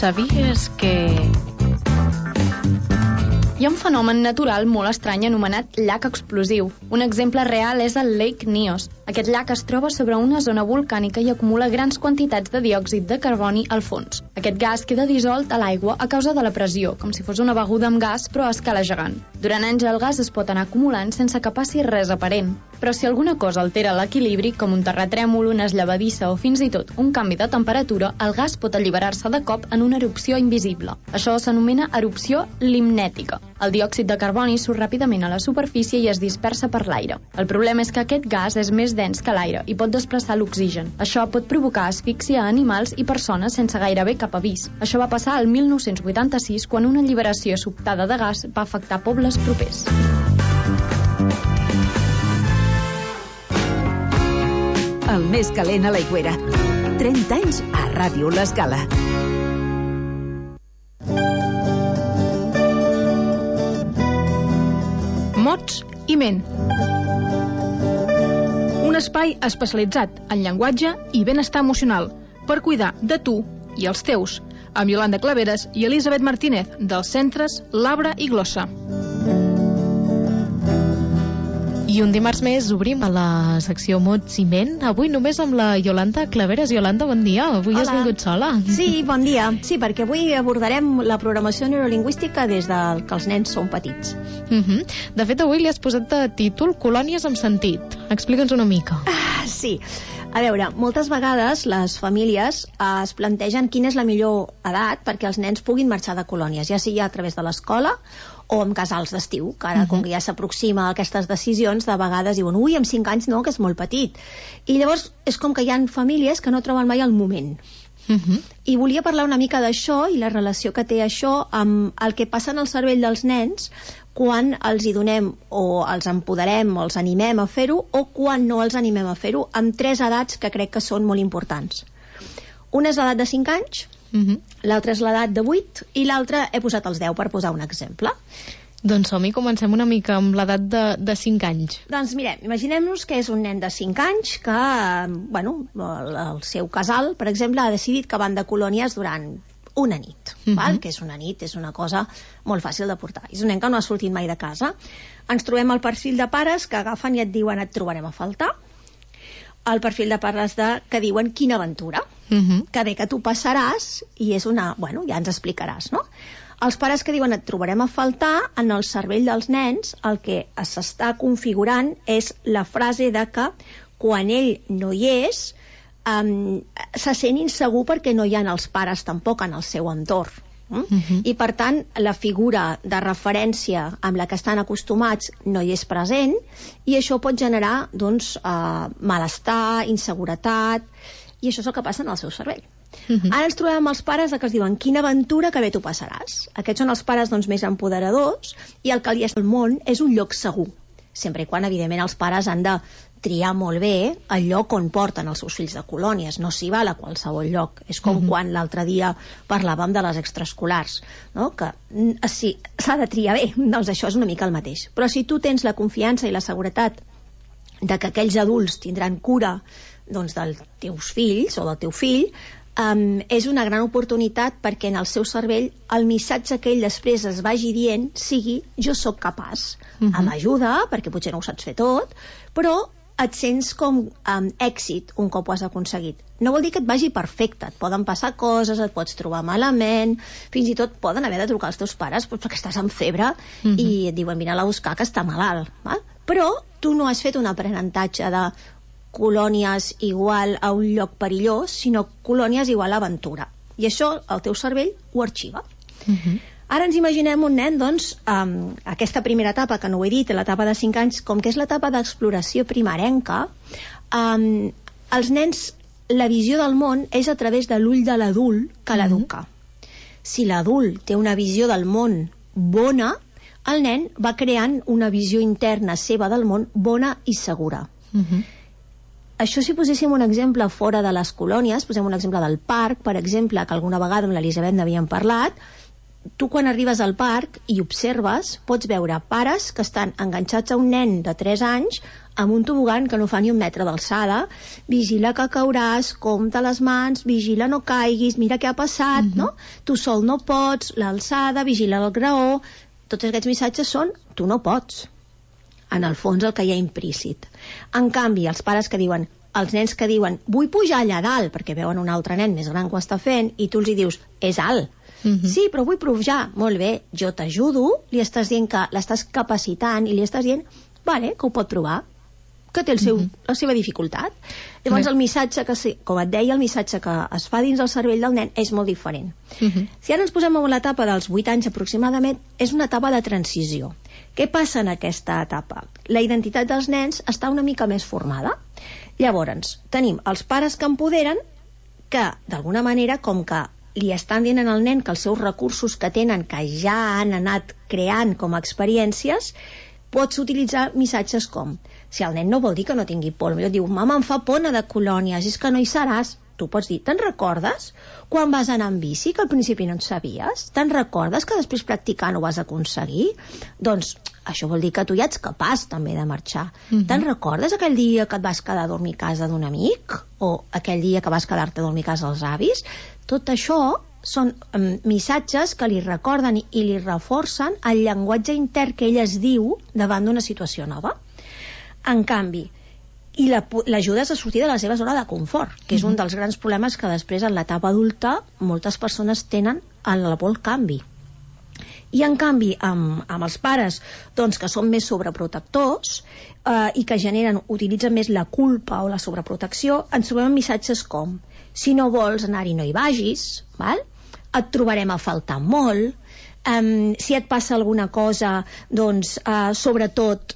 [SPEAKER 14] Sabies que... Hi ha un fenomen natural molt estrany anomenat llac explosiu. Un exemple real és el Lake Nyos. Aquest llac es troba sobre una zona volcànica i acumula grans quantitats de diòxid de carboni al fons. Aquest gas queda dissolt a l'aigua a causa de la pressió, com si fos una beguda amb gas, però a escala gegant. Durant anys el gas es pot anar acumulant sense que passi res aparent. Però si alguna cosa altera l'equilibri, com un terratrèmol, una esllavadissa o fins i tot un canvi de temperatura, el gas pot alliberar-se de cop en una erupció invisible. Això s'anomena erupció limnètica. El diòxid de carboni surt ràpidament a la superfície i es dispersa per l'aire. El problema és que aquest gas és més dens que l'aire i pot desplaçar l'oxigen. Això pot provocar asfíxia a animals i persones sense gairebé cap avís. Això va passar el 1986 quan una alliberació sobtada de gas va afectar pobles propers.
[SPEAKER 3] El més calent a l'Aigüera. 30 anys a Ràdio L'Escala.
[SPEAKER 15] Mots i ment. Un espai especialitzat en llenguatge i benestar emocional per cuidar de tu i els teus, amb Iolanda Claveres i Elisabet Martínez, dels centres Labra i Glossa.
[SPEAKER 7] I un dimarts més obrim a la secció Mots i Ment, avui només amb la Iolanda Claveres. Iolanda, bon dia. Avui has vingut sola.
[SPEAKER 16] Sí, bon dia. Sí, perquè avui abordarem la programació neurolingüística des del que els nens són petits.
[SPEAKER 7] De fet, avui li has posat de títol Colònies amb sentit. Explica'ns una mica.
[SPEAKER 16] Sí. A veure, moltes vegades les famílies es plantegen quina és la millor edat perquè els nens puguin marxar de colònies, ja sigui a través de l'escola o amb casals d'estiu, que ara, com que ja s'aproxima a aquestes decisions, de vegades diuen, ui, amb 5 anys no, que és molt petit. I llavors és com que hi ha famílies que no troben mai el moment. I volia parlar una mica d'això i la relació que té això amb el que passa en el cervell dels nens quan els hi donem o els empoderem o els animem a fer-ho o quan no els animem a fer-ho, amb 3 edats que crec que són molt importants. Una és l'edat de 5 anys, l'altra és l'edat de 8 i l'altra he posat els 10 per posar un exemple.
[SPEAKER 7] Doncs som-hi, comencem una mica amb l'edat de 5 anys.
[SPEAKER 16] Doncs mirem, imaginem-nos que és un nen de 5 anys que, bueno, el seu casal, per exemple, ha decidit que van de colònies durant una nit, val? Que és una nit, és una cosa molt fàcil de portar. És un nen que no ha sortit mai de casa. Ens trobem el perfil de pares que agafen i et diuen et trobarem a faltar. El perfil de pares que diuen quina aventura, que bé que tu passaràs i és una... Bueno, ja ens explicaràs, no? Els pares que diuen et trobarem a faltar, en el cervell dels nens el que s'està configurant és la frase de que quan ell no hi és se sent insegur perquè no hi ha els pares tampoc en el seu entorn. I per tant la figura de referència amb la que estan acostumats no hi és present i això pot generar doncs, malestar, inseguretat, i això és el que passa en el seu cervell. Ara ens trobem amb els pares que es diuen quina aventura que bé tu passaràs. Aquests són els pares doncs, més empoderadors i el que li és el món és un lloc segur, sempre i quan evidentment els pares han de triar molt bé el lloc on porten els seus fills de colònies, no s'hi val a qualsevol lloc. És com quan l'altre dia parlàvem de les extraescolars, no? Que sí, s'ha de triar bé, doncs això és una mica el mateix. Però si tu tens la confiança i la seguretat de que aquells adults tindran cura doncs, dels teus fills o del teu fill, és una gran oportunitat perquè en el seu cervell el missatge que ell després es vagi dient sigui jo sóc capaç, amb ajuda, perquè potser no ho saps fer tot, però et sents com èxit un cop ho has aconseguit. No vol dir que et vagi perfecte, et poden passar coses, et pots trobar malament, fins i tot poden haver de trucar als teus pares perquè estàs amb febre i et diuen vine a buscar que està malalt, val? Però tu no has fet un aprenentatge de colònies igual a un lloc perillós, sinó colònies igual a aventura. I això el teu cervell ho arxiva. Ara ens imaginem un nen, doncs, aquesta primera etapa, que no ho he dit, l'etapa de 5 anys, com que és l'etapa d'exploració primerenca, els nens, la visió del món és a través de l'ull de l'adult que l'educa. Si l'adult té una visió del món bona, el nen va creant una visió interna seva del món bona i segura. Això si poséssim un exemple fora de les colònies, posem un exemple del parc, per exemple, que alguna vegada amb l'Elisabet n'havíem parlat, tu quan arribes al parc i observes, pots veure pares que estan enganxats a un nen de 3 anys amb un tobogan que no fa ni 1 metre d'alçada, vigila que cauràs, compta les mans, vigila no caiguis, mira què ha passat, no? Tu sol no pots, l'alçada, vigila el graó. Tots aquests missatges són tu no pots. En el fons el que hi ha implícit. En canvi, els pares que diuen, els nens que diuen vull pujar allà dalt, perquè veuen un altre nen més gran que ho està fent, i tu els hi dius, és alt. Sí, però vull pujar. Molt bé, jo t'ajudo, li estàs dient que l'estàs capacitant i li estàs dient, vale, que ho pot provar, que té la seva dificultat. Llavors el missatge que, com et deia, el missatge que es fa dins el cervell del nen és molt diferent. Si ara ens posem en l'etapa dels 8 anys aproximadament, és una etapa de transició. Què passa en aquesta etapa? La identitat dels nens està una mica més formada. Llavors, tenim els pares que empoderen, que d'alguna manera, com que li estan dient al nen que els seus recursos que tenen, que ja han anat creant com a experiències, pots utilitzar missatges com, si el nen no vol dir que no tingui por, potser diu, mama, em fa por anar de colònies, és que no hi seràs. Tu pots dir, te'n recordes quan vas anar en bici, que al principi no en sabies? Te'n recordes que després practicant ho vas aconseguir? Doncs això vol dir que tu ja ets capaç també de marxar. Te'n recordes aquell dia que et vas quedar a dormir a casa d'un amic? O aquell dia que vas quedar-te a dormir a casa dels avis? Tot això són missatges que li recorden i li reforcen el llenguatge intern que ell es diu davant d'una situació nova. En canvi, i l'ajudes a sortir de la seva zona de confort, que és un dels grans problemes que després en l'etapa adulta moltes persones tenen en la por al canvi. I en canvi amb els pares doncs, que són més sobreprotectors i que utilitzen més la culpa o la sobreprotecció, ens trobem missatges com, si no vols anar-hi no hi vagis, val? Et trobarem a faltar molt, si et passa alguna cosa, doncs, sobretot,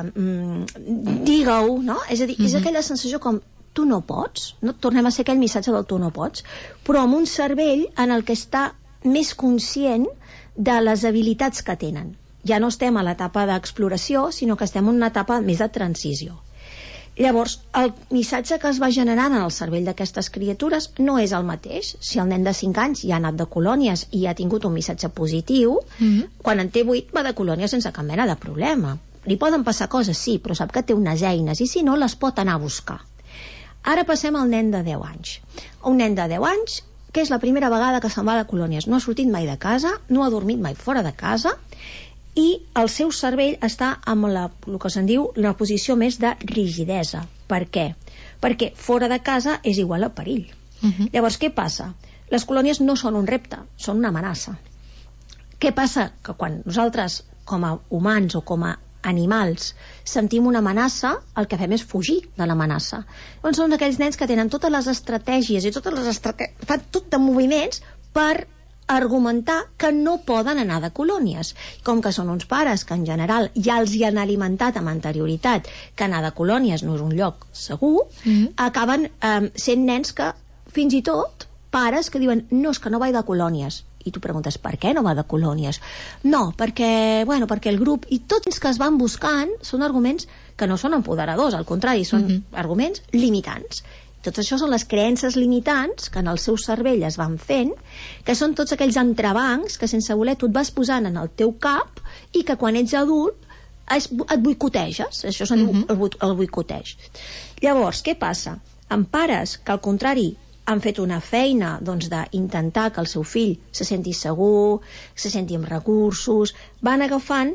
[SPEAKER 16] digue-ho, no? És a dir, és aquella sensació com, tu no pots, no? Tornem a ser aquell missatge del tu no pots, però amb un cervell en el que està més conscient de les habilitats que tenen. Ja no estem a l'etapa d'exploració, sinó que estem en una etapa més de transició. Llavors, el missatge que es va generant en el cervell d'aquestes criatures no és el mateix. Si el nen de 5 anys ja ha anat de colònies i ha tingut un missatge positiu, quan en té 8 va de colònies sense cap mena de problema. Li poden passar coses, sí, però sap que té unes eines i si no, les pot anar a buscar. Ara passem al nen de 10 anys. Un nen de 10 anys que és la primera vegada que se'n va de colònies. No ha sortit mai de casa, no ha dormit mai fora de casa, i el seu cervell està en el que se'n diu la posició més de rigidesa. Per què? Perquè fora de casa és igual a perill. Llavors, què passa? Les colònies no són un repte, són una amenaça. Què passa? Que quan nosaltres, com a humans o com a animals, sentim una amenaça, el que fem és fugir de l'amenaça. Llavors són aquells nens que tenen totes les estratègies i fan tot de moviments per argumentar que no poden anar de colònies. Com que són uns pares que en general ja els hi han alimentat amb anterioritat que anar de colònies no és un lloc segur, acaben sent nens que fins i tot pares que diuen no, és que no vaig de colònies. I tu preguntes, per què no va de colònies? No, perquè el grup... I tots que es van buscant són arguments que no són empoderadors, al contrari, són arguments limitants. Tot això són les creences limitants que en el seu cervell es van fent, que són tots aquells entrebancs que sense voler tu et vas posant en el teu cap i que quan ets adult et boicoteges. Això se'n diu el boicoteig. Llavors, què passa? Amb pares que al contrari han fet una feina d'intentar que el seu fill se senti segur, se senti amb recursos, van agafant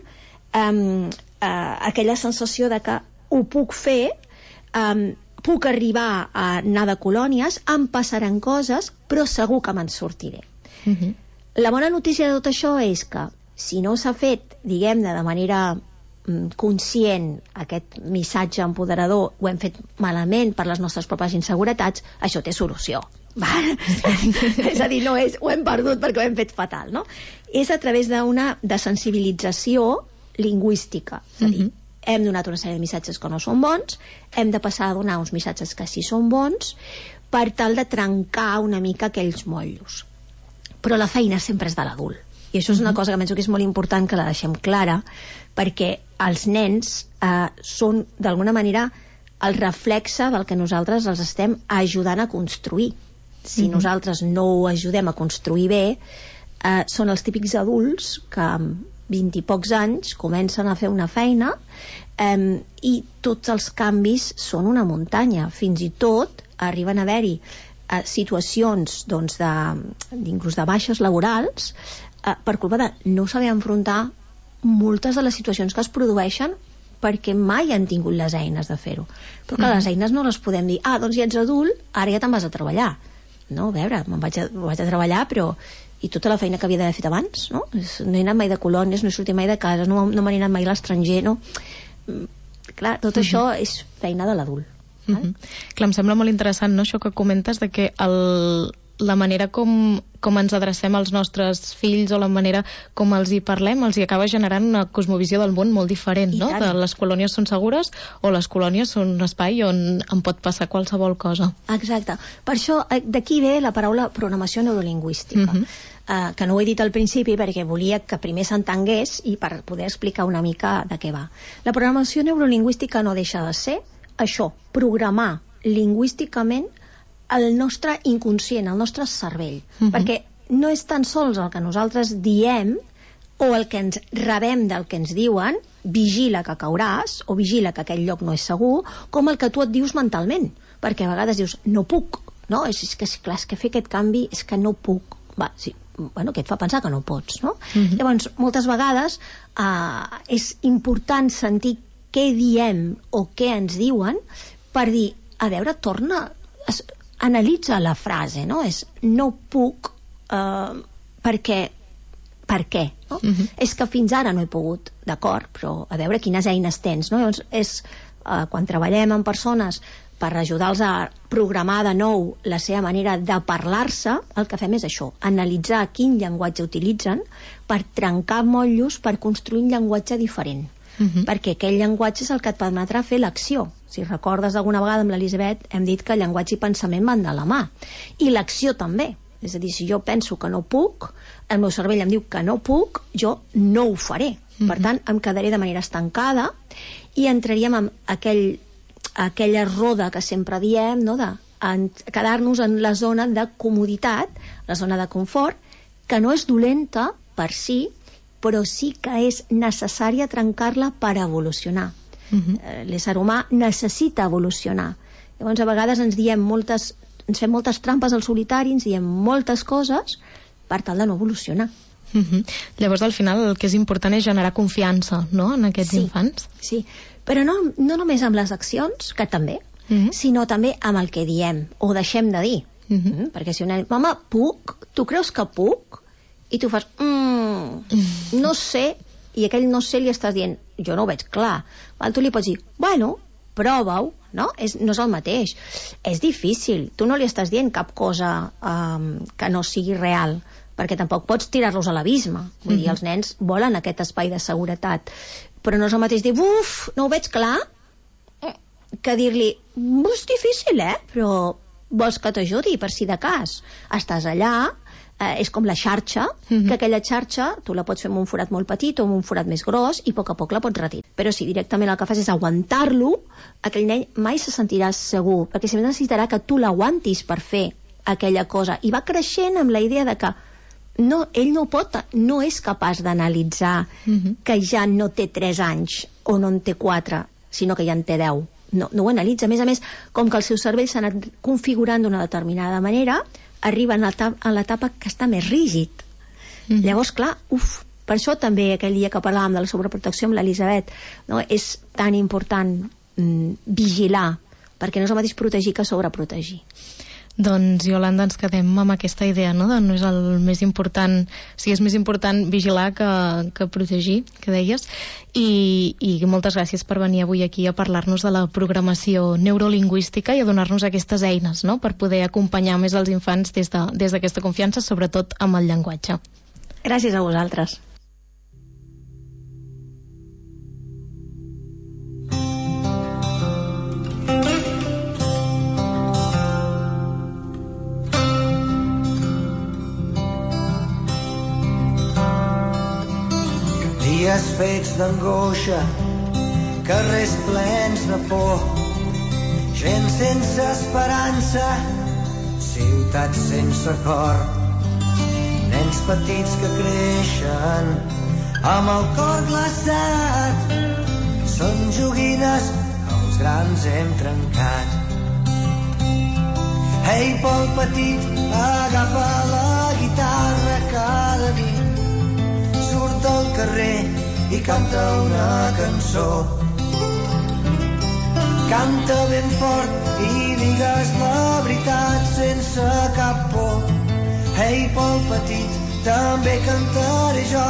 [SPEAKER 16] aquella sensació de que ho puc fer, puc arribar a anar de colònies, em passaran coses, però segur que me'n sortiré. La bona notícia de tot això és que si no s'ha fet, diguem-ne, de manera conscient aquest missatge empoderador, ho hem fet malament per les nostres pròpies inseguretats, això té solució. És a dir, no és ho hem perdut perquè ho hem fet fatal, no? És a través d'una desensibilització lingüística. És a dir, hem donat una sèrie de missatges que no són bons, hem de passar a donar uns missatges que sí són bons per tal de trencar una mica aquells motllos. Però la feina sempre és de l'adult. I això és una cosa que penso que és molt important que la deixem clara, perquè els nens són, d'alguna manera, el reflexe del que nosaltres els estem ajudant a construir. Si nosaltres no ho ajudem a construir bé, són els típics adults que 20 i pocs anys comencen a fer una feina i tots els canvis són una muntanya. Fins i tot arriben a haver-hi situacions doncs, inclús de baixes laborals per culpa de no saber enfrontar moltes de les situacions que es produeixen perquè mai han tingut les eines de fer-ho. Però que les eines no les podem dir doncs ja ets adult, ara ja te'n vas a treballar. No, a veure, vaig a treballar, però i tota la feina que havia d'haver fet abans, no? No he anat mai de colònies, no he sortit mai de casa, no me n'he anat mai a l'estranger, no? Clar, tot això és feina de l'adult.
[SPEAKER 7] Clar, em sembla molt interessant, no?, això que comentes de que la manera com ens adrecem als nostres fills o la manera com els hi parlem els hi acaba generant una cosmovisió del món molt diferent, no? De les colònies són segures o les colònies són un espai on em pot passar qualsevol cosa.
[SPEAKER 16] Exacte. Per això d'aquí ve la paraula programació neurolingüística, que no ho he dit al principi perquè volia que primer s'entengués i per poder explicar una mica de què va. La programació neurolingüística no deixa de ser això, programar lingüísticament el nostre inconscient, el nostre cervell, perquè no és tan sols el que nosaltres diem o el que ens rebem del que ens diuen, vigila que cauràs o vigila que aquell lloc no és segur, com el que tu et dius mentalment, perquè a vegades dius no puc, no? És que clar, és que fer aquest canvi és que no puc. Sí, bueno, que et fa pensar que no pots, no? Llavors, moltes vegades és important sentir què diem o què ens diuen per dir, a veure, analitza la frase, no? És no puc perquè per què, no? És que fins ara no he pogut, d'acord, però a veure quines eines tens, no? Llavors és quan treballem amb persones per ajudar-los a programar de nou la seva manera de parlar-se, el que fem és això, analitzar quin llenguatge utilitzen per trencar motllos, per construir un llenguatge diferent. Perquè aquell llenguatge és el que et permetrà fer l'acció. Si recordes alguna vegada amb l'Elisabet hem dit que llenguatge i pensament van de la mà i l'acció també, és a dir, si jo penso que no puc, el meu cervell em diu que no puc, jo no ho faré, per tant em quedaré de manera estancada i entraríem en aquella roda que sempre diem, no? De quedar-nos en la zona de comoditat, la zona de confort, que no és dolenta per si, però sí que és necessària trencar-la per evolucionar. L'ésser humà necessita evolucionar. Llavors a vegades ens fem moltes trampes al solitari, ens diem moltes coses per tal de no evolucionar.
[SPEAKER 7] Llavors al final el que és important és generar confiança, no?, en aquests infants.
[SPEAKER 16] Sí, però no només amb les accions, que també, sinó també amb el que diem o deixem de dir. Perquè si una mama, puc? Tu creus que puc? I tu fas, no sé, i aquell no sé li estàs dient, jo no ho veig clar. Tu li pots dir, bueno, prova-ho, no? No és el mateix. És difícil, tu no li estàs dient cap cosa que no sigui real, perquè tampoc pots tirar-los a l'abisme. Vull dir, els nens volen aquest espai de seguretat. Però no és el mateix dir, no ho veig clar, que dir-li, és difícil, però vols que t'ajudi per si de cas. Estàs allà, és com la xarxa, que aquella xarxa tu la pots fer amb un forat molt petit o amb un forat més gros i a poc la pots retirar. Però si directament el que fas és aguantar-lo, aquell nen mai se sentirà segur, perquè sempre necessitarà que tu l'aguantis per fer aquella cosa. I va creixent amb la idea de que ell no és capaç d'analitzar que ja no té 3 anys o no en té 4, sinó que ja en té 10. No ho analitza. A més, com que el seu cervell s'ha anat configurant d'una determinada manera, arriba a l'etapa que està més rígid. Llavors, clar, per això també aquell dia que parlàvem de la sobreprotecció amb l'Elisabet, no, és tan important vigilar, perquè no és el mateix protegir que sobreprotegir.
[SPEAKER 7] Doncs, Iolanda, ens quedem amb aquesta idea, no? No és el més important, és més important vigilar que protegir, que deies, i moltes gràcies per venir avui aquí a parlar-nos de la programació neurolingüística i a donar-nos aquestes eines, no?, per poder acompanyar més els infants des d'aquesta confiança, sobretot amb el llenguatge.
[SPEAKER 16] Gràcies a vosaltres.
[SPEAKER 6] Dies fets d'angoixa, carrers plens de por, gent sense esperança, ciutats sense cor, nens petits que creixen amb el cor glaçat. Són joguines que els grans hem trencat. Ei, Pol petit, agafa la guitarra cada nit, surt al carrer i canta una cançó. Canta ben fort i digues la veritat sense cap por. Ei, Pol petit, també cantaré jo.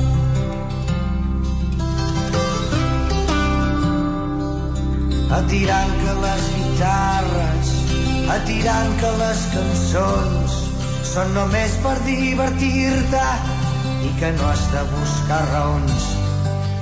[SPEAKER 6] Atirant que les guitarres, atirant que les cançons són només per divertir-te i que no has de buscar raons.